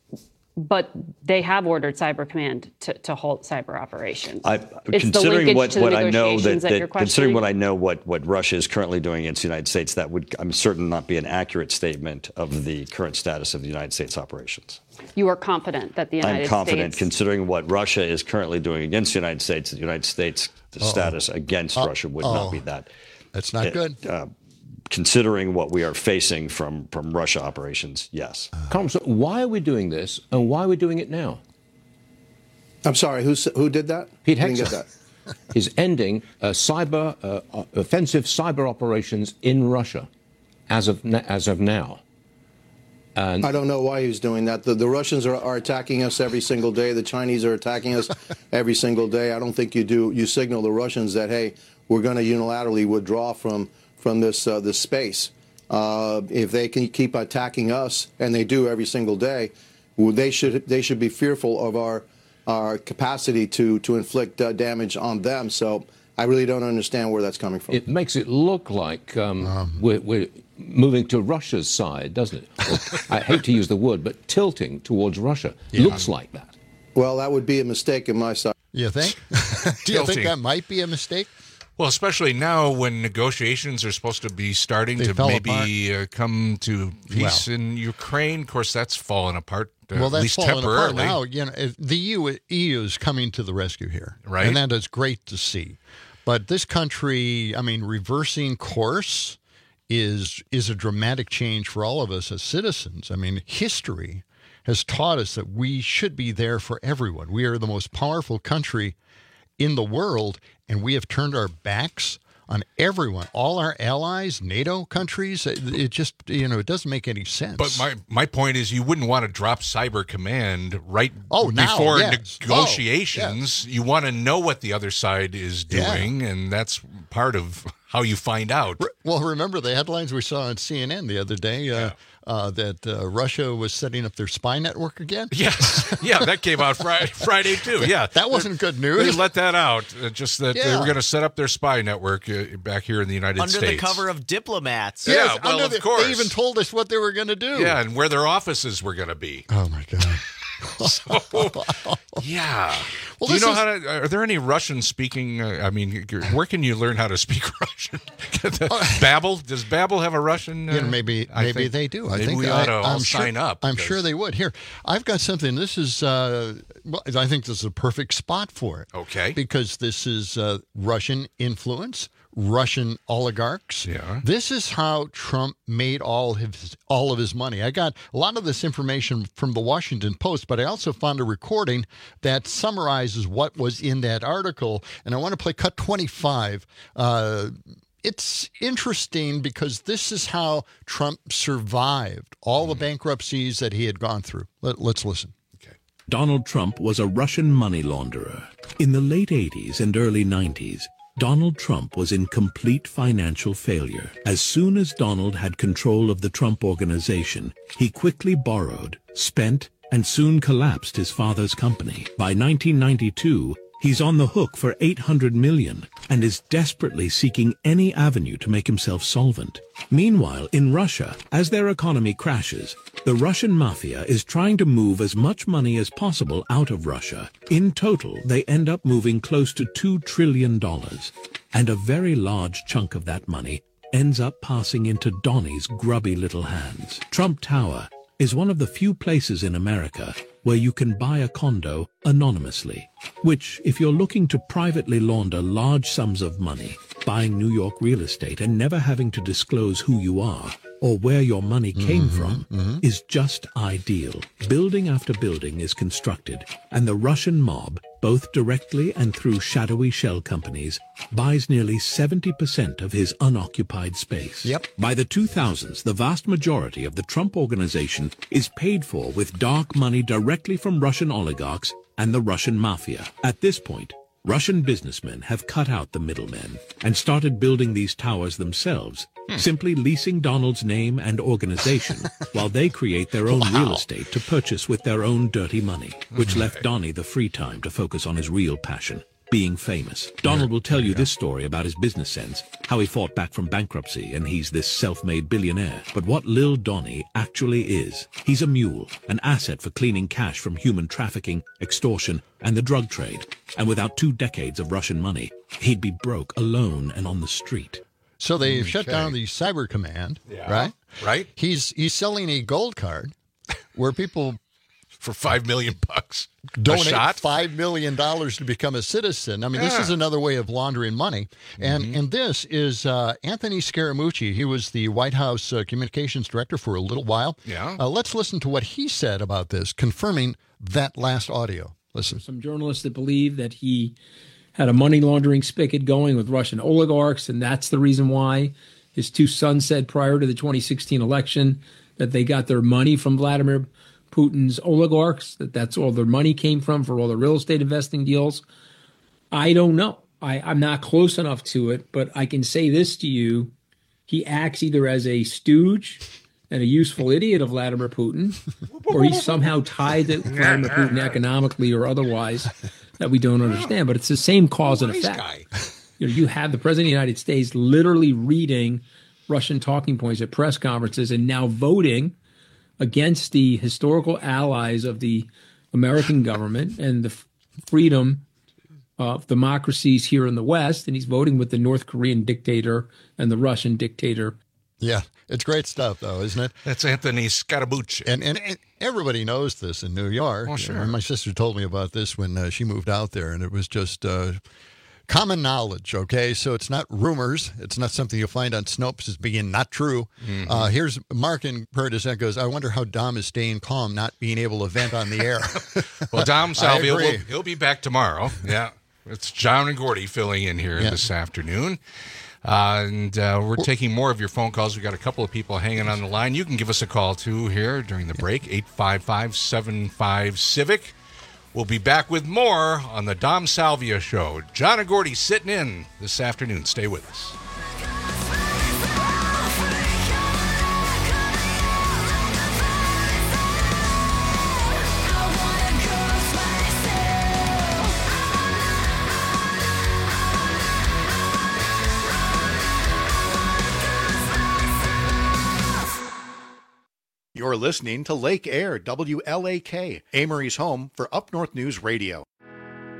But they have ordered Cyber Command to, to halt cyber operations. I, It's the considering linkage what, to the what I know negotiations that, that you're that considering questioning? what I know what, what Russia is currently doing against the United States, that would I'm certain not be an accurate statement of the current status of the United States operations. You are confident that the United I'm confident, States... considering what Russia is currently doing against the United States, the United States the Uh-oh. status against Uh-oh. Russia would not be that. That's not Uh, good. Uh, considering what we are facing from, from Russia operations, yes. Congressman, why are we doing this, and why are we doing it now? I'm sorry, who s- who did that? Pete I didn't get Hegseth that. is ending uh, cyber uh, uh, offensive cyber operations in Russia as of na- as of now. And I don't know why he's doing that. The, the Russians are, are attacking us every single day. The Chinese are attacking us every single day. I don't think you do. You signal the Russians that, hey, we're going to unilaterally withdraw from from this uh, this space. Uh, if they can keep attacking us, and they do every single day, well, they should they should be fearful of our our capacity to to inflict uh, damage on them. So I really don't understand where that's coming from. it makes it look like um, we're, we're moving to Russia's side, doesn't it? Or, I hate to use the word, but tilting towards Russia. Looks like that. Well, that would be a mistake in my side. You think? Do you think Tilting. that might be a mistake? Well, especially now when negotiations are supposed to be starting They to fell maybe uh, come to peace Well. in Ukraine. Of course, that's fallen apart, uh, Well, at that's least falling apart temporarily. now. You know, if the E U, E U is coming to the rescue here, Right. And that is great to see. But this country, I mean, reversing course is is a dramatic change for all of us as citizens. I mean, history has taught us that we should be there for everyone. We are the most powerful country in the world, and we have turned our backs on everyone, all our allies, NATO countries. It, it just, you know, it doesn't make any sense. But my, my point is, you wouldn't want to drop Cyber Command right Oh, now, before yes. negotiations. You want to know what the other side is Yeah. doing, and that's part of how you find out. Well, remember the headlines we saw on C N N the other day uh, uh, that uh, Russia was setting up their spy network again? Yes. Yeah, that came out Friday, Friday too. Yeah. That wasn't good news. They let that out, uh, just that they Yeah. were going to set up their spy network uh, back here in the United Under States. the cover of diplomats. Yeah, Yes, well, under of the- course. They even told us what they were going to do. Yeah, and where their offices were going to be. Oh, my God. So, yeah. Well, Do you this know is- how to? Are there any Russian speaking? Uh, I mean, where can you learn how to speak Russian? Babbel? Does Babbel have a Russian? Uh, Yeah, maybe I maybe think- they do. I maybe think we ought to I, all I'm sign sure, up. I'm because- sure they would. Here, I've got something. This is, uh, well, I think this is a perfect spot for it. Okay. Because this is uh, Russian influence, Russian oligarchs. Yeah. This is how Trump made all his all of his money. I got a lot of this information from the Washington Post, but I also found a recording that summarizes what was in that article, and I want to play cut twenty-five. Uh, It's interesting because this is how Trump survived all the bankruptcies that he had gone through. Let, let's listen. Donald Trump was a Russian money launderer. In the late eighties and early nineties, Donald Trump was in complete financial failure. As soon as Donald had control of the Trump Organization, he quickly borrowed, spent, and soon collapsed his father's company. By nineteen ninety-two, he's on the hook for eight hundred million dollars and is desperately seeking any avenue to make himself solvent. Meanwhile, in Russia, as their economy crashes, the Russian mafia is trying to move as much money as possible out of Russia. In total, they end up moving close to two trillion dollars. And a very large chunk of that money ends up passing into Donnie's grubby little hands. Trump Tower is one of the few places in America where you can buy a condo anonymously, which, if you're looking to privately launder large sums of money, buying New York real estate and never having to disclose who you are or where your money came Mm-hmm, from, mm-hmm. is just ideal. Building after building is constructed, and the Russian mob, both directly and through shadowy shell companies, buys nearly seventy percent of his unoccupied space. Yep. By the two thousands, the vast majority of the Trump Organization is paid for with dark money directly from Russian oligarchs and the Russian mafia. At this point, Russian businessmen have cut out the middlemen and started building these towers themselves, simply leasing Donald's name and organization while they create their own Wow. real estate to purchase with their own dirty money, which left Donnie the free time to focus on his real passion, being famous. Donald will tell you this story about his business sense, how he fought back from bankruptcy and he's this self-made billionaire. But what Lil Donnie actually is, he's a mule, an asset for cleaning cash from human trafficking, extortion, and the drug trade. And without two decades of Russian money, he'd be broke, alone, and on the street. So they shut Okay. down the Cyber Command, Yeah. right? Right. He's he's selling a gold card where people for five million bucks donate a shot. five million dollars to become a citizen. I mean, this Yeah. is another way of laundering money. And Mm-hmm. and this is uh, Anthony Scaramucci. He was the White House uh, communications director for a little while. Yeah. Uh, let's listen to what he said about this, confirming that last audio. Listen. Some journalists that believe that he had a money laundering spigot going with Russian oligarchs, and that's the reason why his two sons said prior to the twenty sixteen election that they got their money from Vladimir Putin's oligarchs, that that's all their money came from for all the real estate investing deals. I don't know. I, I'm not close enough to it, but I can say this to you. He acts either as a stooge and a useful idiot of Vladimir Putin, or he's somehow tied to Vladimir Putin economically or otherwise that we don't understand. But it's the same cause and effect. You know, you have the President of the United States literally reading Russian talking points at press conferences and now voting against the historical allies of the American government and the freedom of democracies here in the West. And he's voting with the North Korean dictator and the Russian dictator. Yeah, it's great stuff, though, isn't it? That's Anthony Scaramucci. And, and and everybody knows this in New York. Oh, sure. You know, my sister told me about this when uh, she moved out there, and it was just uh, common knowledge, okay? So it's not rumors. It's not something you'll find on Snopes as being not true. Mm-hmm. Uh, here's Mark in Curtis that goes, I wonder how Dom is staying calm, not being able to vent on the air. Well, Dom I Salvio, agree. will, he'll be back tomorrow. Yeah. It's John and Gordy filling in here Yeah. this afternoon. Uh, and uh, we're taking more of your phone calls. We've got a couple of people hanging on the line. You can give us a call, too, here during the break, eight five five, seven five, CIVIC. We'll be back with more on the Dom Salvia Show. John and Gordy sitting in this afternoon. Stay with us. You're listening to Lake Air, W L A K, Amory's home for Up North News Radio.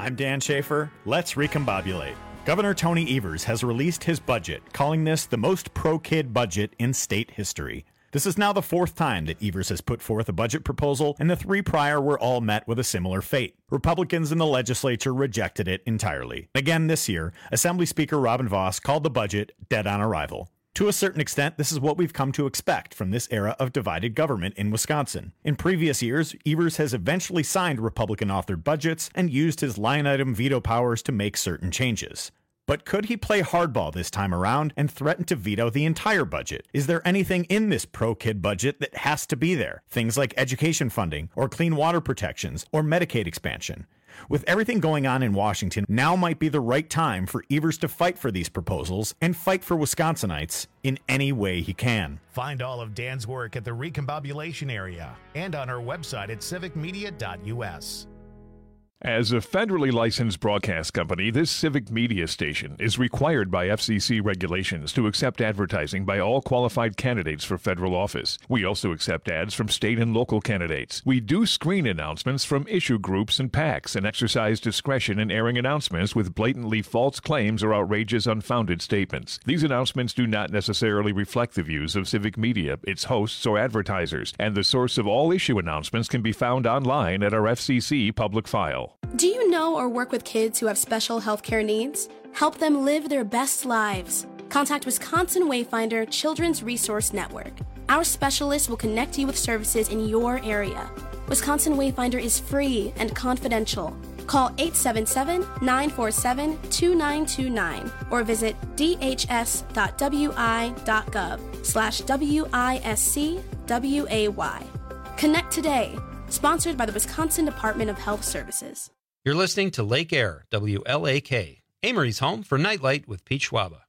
I'm Dan Schaefer. Let's recombobulate. Governor Tony Evers has released his budget, calling this the most pro-kid budget in state history. This is now the fourth time that Evers has put forth a budget proposal, and the three prior were all met with a similar fate. Republicans in the legislature rejected it entirely. Again this year, Assembly Speaker Robin Vos called the budget dead on arrival. To a certain extent, this is what we've come to expect from this era of divided government in Wisconsin. In previous years, Evers has eventually signed Republican-authored budgets and used his line-item veto powers to make certain changes. But could he play hardball this time around and threaten to veto the entire budget? Is there anything in this pro-kid budget that has to be there? Things like education funding, or clean water protections, or Medicaid expansion. With everything going on in Washington, now might be the right time for Evers to fight for these proposals and fight for Wisconsinites in any way he can. Find all of Dan's work at the Recombobulation Area and on our website at civic media dot u s. As a federally licensed broadcast company, this civic media station is required by F C C regulations to accept advertising by all qualified candidates for federal office. We also accept ads from state and local candidates. We do screen announcements from issue groups and PACs and exercise discretion in airing announcements with blatantly false claims or outrageous, unfounded statements. These announcements do not necessarily reflect the views of civic media, its hosts, or advertisers, and the source of all issue announcements can be found online at our F C C public file. Do you know or work with kids who have special healthcare needs? Help them live their best lives. Contact Wisconsin Wayfinder Children's Resource Network. Our specialists will connect you with services in your area. Wisconsin Wayfinder is free and confidential. Call eight seven seven, nine four seven, two nine two nine or visit d h s dot w i dot gov slash W I S C W A Y. Connect today. Sponsored by the Wisconsin Department of Health Services. You're listening to Lake Air, W L A K, Amory's home for Nightlight with Pete Schwaba.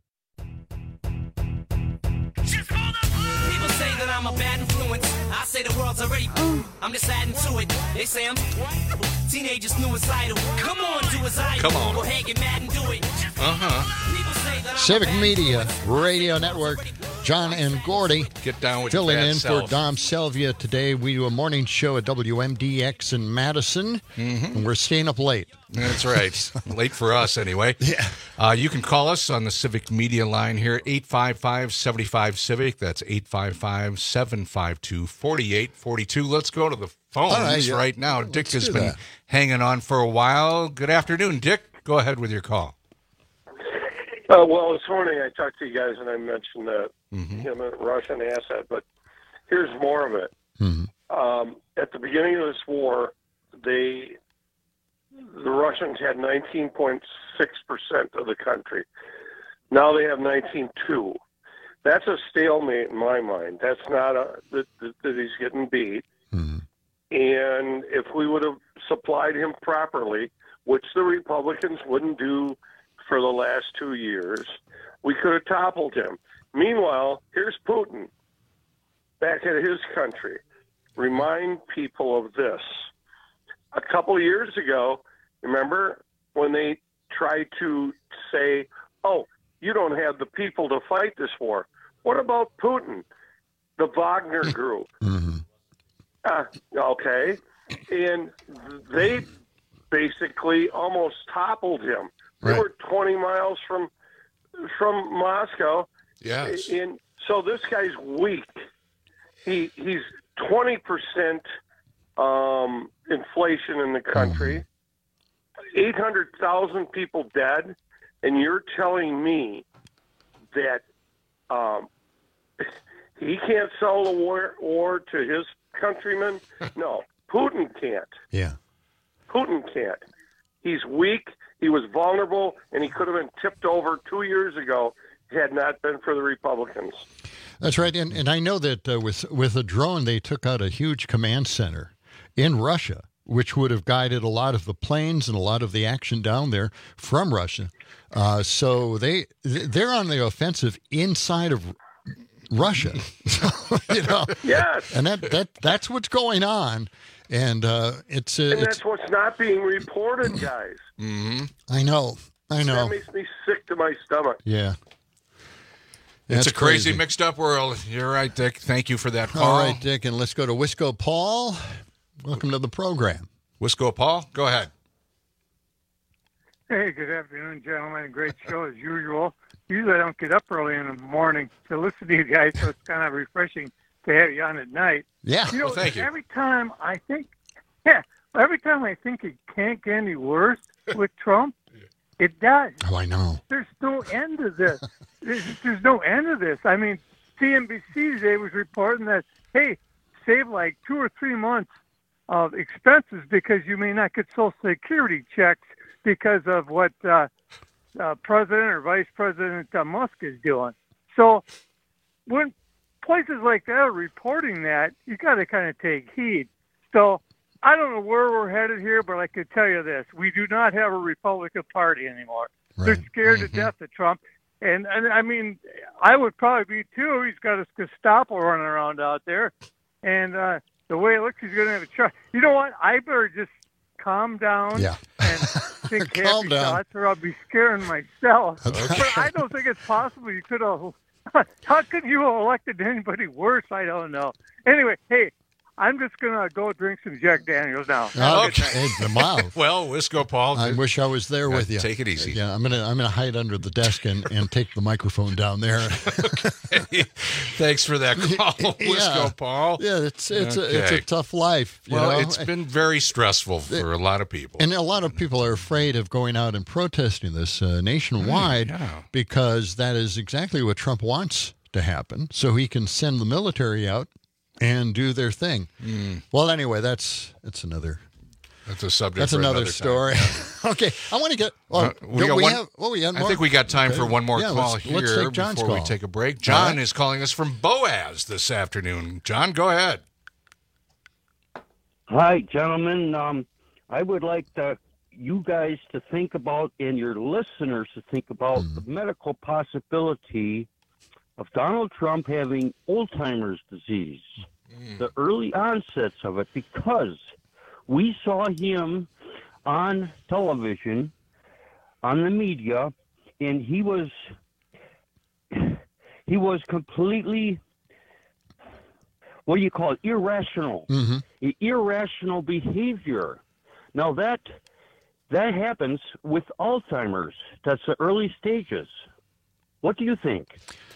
People say that I'm a bad influence. I say the world's already. I'm just adding to it. They say I'm teenagers suicidal. Come on, do as I do. Come on. Go ahead, get mad and do it. Uh-huh. Civic Media Radio Network. John and Gordy get down with filling your bad in self. for Dom Selvia today. We do a morning show at W M D X in Madison, mm-hmm. and we're staying up late. That's right. Late for us, anyway. Yeah. Uh, you can call us on the Civic Media line here, eight five five, seven five, CIVIC. That's eight five five, seven five two, four eight four two. Let's go to the phones right, yeah. right now. Dick Let's has do been that. hanging on for a while. Good afternoon, Dick. Go ahead with your call. Uh, well, this morning I talked to you guys and I mentioned that mm-hmm. him a Russian asset, but here's more of it. Mm-hmm. Um, at the beginning of this war, they the Russians had nineteen point six percent of the country. Now they have nineteen point two. That's a stalemate in my mind. That's not a that, that, that he's getting beat. Mm-hmm. And if we would have supplied him properly, which the Republicans wouldn't do for the last two years, we could have toppled him. Meanwhile, here's Putin back at his country. Remind people of this. A couple of years ago, remember when they tried to say, oh, you don't have the people to fight this war. What about Putin, the Wagner group? Mm-hmm. Uh, okay. And they basically almost toppled him. They Right. were twenty miles from from Moscow. Yes. And so this guy's weak. He he's twenty percent um, inflation in the country, eight hundred thousand people dead, and you're telling me that um, he can't sell the war, war to his countrymen? No, Putin can't. Yeah. Putin can't. He's weak. He was vulnerable, and he could have been tipped over two years ago had not been for the Republicans. That's right, and and I know that uh, with with a drone they took out a huge command center in Russia, which would have guided a lot of the planes and a lot of the action down there from Russia. Uh, so they they're on the offensive inside of Russia, you know. Yes, and that that that's what's going on, and uh, it's uh, and it's. that's what's not being reported, guys. Mm-hmm. I know, I know. That makes me sick to my stomach. Yeah. It's That's a crazy, crazy. mixed up world. You're right, Dick. Thank you for that call. All right, Dick, and let's go to Wisco Paul. Welcome to the program. Wisco Paul, go ahead. Hey, good afternoon, gentlemen. Great show as usual. Usually I don't get up early in the morning to listen to you guys, so it's kind of refreshing to have you on at night. Yeah. You know, Well, thank you. every time I think, yeah, every time I think it can't get any worse with Trump, it does. Oh, I know. There's no end to this. There's, there's no end to this. I mean, C N B C today was reporting that, hey, save like two or three months of expenses because you may not get Social Security checks because of what uh, uh, President or Vice President uh, Musk is doing. So when places like that are reporting that, you got to kind of take heed. So I don't know where we're headed here, but I can tell you this. We do not have a Republican Party anymore. Right. They're scared Mm-hmm. to death of Trump. And, and, I mean, I would probably be too. He's got a Gestapo running around out there. And uh, the way it looks, he's going to have a try. You know what? I better just calm down Yeah. and think Calm happy down. thoughts, or I'll be scaring myself. Okay. But I don't think it's possible you could have. How could you have elected anybody worse? I don't know. Anyway, hey, I'm just going to go drink some Jack Daniels now. Have a good night. Okay. Wow. Well, Wisco Paul. I wish I was there Yeah, with you. take it easy. Yeah, I'm gonna I'm gonna hide under the desk and, and take the microphone down there. Hey, thanks for that call, Wisco Paul. Yeah, it's it's a, it's a Okay. tough life. You Well, know? it's been very stressful for a lot of people. And a lot of people are afraid of going out and protesting this uh, nationwide Mm, yeah. because that is exactly what Trump wants to happen. So he can send the military out and do their thing. Mm. Well, anyway, that's that's another That's a subject. that's for another, another story. Okay, I want to get. Oh, Uh, we don't got we one- have? Oh, we got I more. think we got time Okay. for one more Yeah, call let's, here let's take John's before we call. take a break. All John right. is calling us from Boaz this afternoon. John, go ahead. Hi, gentlemen. Um, I would like to, you guys to think about, and your listeners to think about, Mm-hmm. the medical possibility of Donald Trump having Alzheimer's disease, the early onsets of it, because we saw him on television, on the media, and he was he was completely, what do you call it, irrational. Mm-hmm. I- irrational behavior. Now that that happens with Alzheimer's. That's the early stages. What do you think?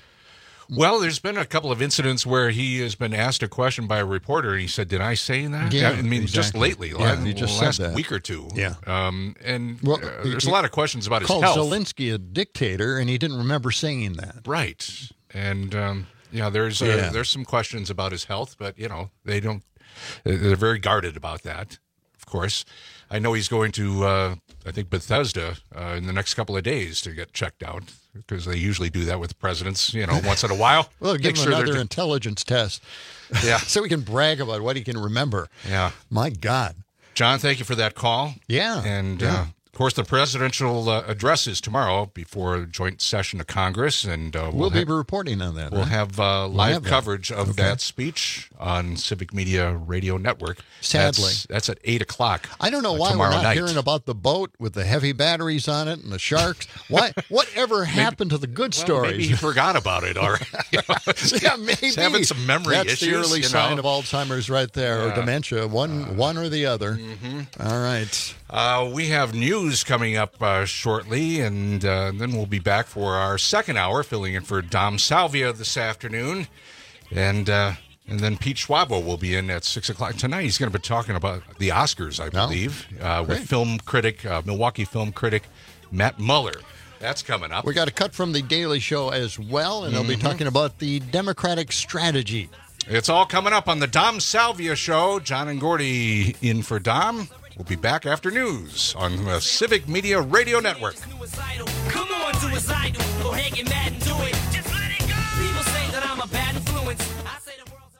Well, there's been a couple of incidents where he has been asked a question by a reporter, and he said, "Did I say that?" Yeah, I mean, just exactly. lately, Yeah, like, he just last said that. week or two. Yeah. Um, and Well, uh, he- there's he a lot of questions about his Called health. Zelensky a dictator, and he didn't remember saying that. Right. And um, yeah, there's uh, Yeah. there's some questions about his health, but you know they don't. They're very guarded about that. Of course, I know he's going to uh, I think Bethesda uh, in the next couple of days to get checked out because they usually do that with presidents. You know, once in a while. Well, Make give him sure they're another do- intelligence test. Yeah. So we can brag about what he can remember. Yeah. My God. John, thank you for that call. Yeah. And, Yeah. Uh, of course, the presidential uh, address is tomorrow before a joint session of Congress. And uh, We'll, be ha- reporting on that. We'll right? have uh, We'll live have that. coverage of Okay. that speech on Civic Media Radio Network. Sadly. That's, that's at eight o'clock. I don't know uh, why we're tomorrow not night. hearing about the boat with the heavy batteries on it and the sharks. Why? Whatever happened to the good Well, stories? Maybe he forgot about it already. You know, yeah, maybe. He's having some memory That's issues. the early you sign know. of Alzheimer's right there, or Yeah. dementia, one one or the other. Mm-hmm. All right. Uh, we have news coming up uh, shortly, and uh, then we'll be back for our second hour, filling in for Dom Salvia this afternoon. And uh, and then Pete Schwabo will be in at six o'clock tonight. He's going to be talking about the Oscars, I believe, uh, with Great. film critic, uh, Milwaukee film critic Matt Muller. That's coming up. We got a cut from the Daily Show as well, and they'll be Mhm. talking about the Democratic strategy. It's all coming up on the Dom Salvia Show. John and Gordy in for Dom. We'll be back after news on the Civic Media Radio Network. Come on, do as I do. Go ahead, get mad and do it. Just let it go. People say that I'm a bad influence. I say the world's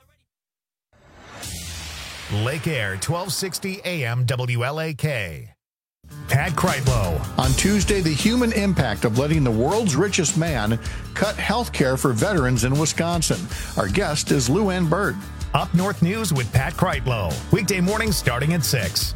already. Lake Air, twelve sixty A M W L A K. Pat Kreitlow. On Tuesday, the human impact of letting the world's richest man cut health care for veterans in Wisconsin. Our guest is Lou Ann Bird. Up North News with Pat Kreitlow. Weekday mornings starting at six.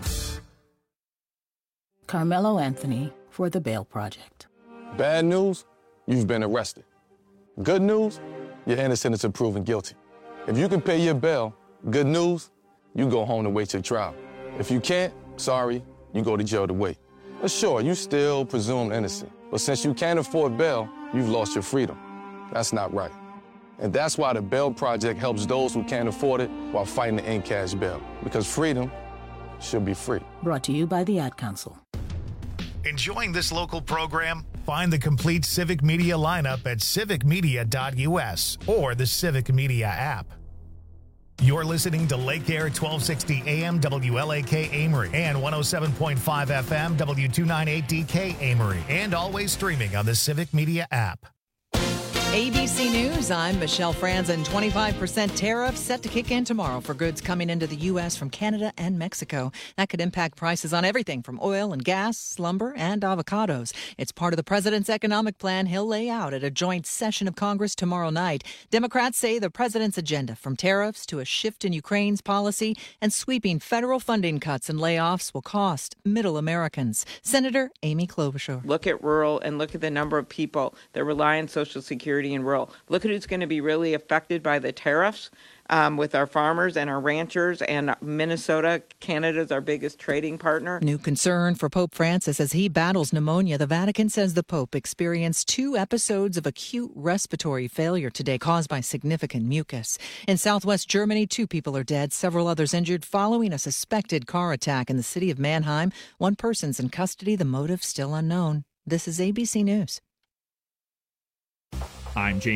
Carmelo Anthony for the Bail Project. Bad news, you've been arrested. Good news, you're innocent until proven guilty. If you can pay your bail, good news, you go home to wait your trial. If you can't, sorry, you go to jail to wait. But sure, you still presumed innocent. But since you can't afford bail, you've lost your freedom. That's not right. And that's why the Bail Project helps those who can't afford it while fighting to end cash bail. Because freedom should be free. Brought to you by the Ad Council. Enjoying this local program? Find the complete Civic Media lineup at civic media dot u s or the Civic Media app. You're listening to Lake Air twelve sixty A M W L A K Amory and one oh seven point five F M W two ninety-eight D K Amory, and always streaming on the Civic Media app. A B C News, I'm Michelle Franzen. twenty-five percent tariff set to kick in tomorrow for goods coming into the U S from Canada and Mexico. That could impact prices on everything from oil and gas, lumber, and avocados. It's part of the president's economic plan he'll lay out at a joint session of Congress tomorrow night. Democrats say the president's agenda, from tariffs to a shift in Ukraine's policy and sweeping federal funding cuts and layoffs, will cost middle Americans. Senator Amy Klobuchar. Look at rural and look at the number of people that rely on Social Security in rural. Look at who's going to be really affected by the tariffs um, with our farmers and our ranchers, and Minnesota, Canada's our biggest trading partner. New concern for Pope Francis as he battles pneumonia. The Vatican says the Pope experienced two episodes of acute respiratory failure today caused by significant mucus. In southwest Germany, two people are dead, several others injured following a suspected car attack in the city of Mannheim. One person's in custody, the motive still unknown. This is A B C News. I'm James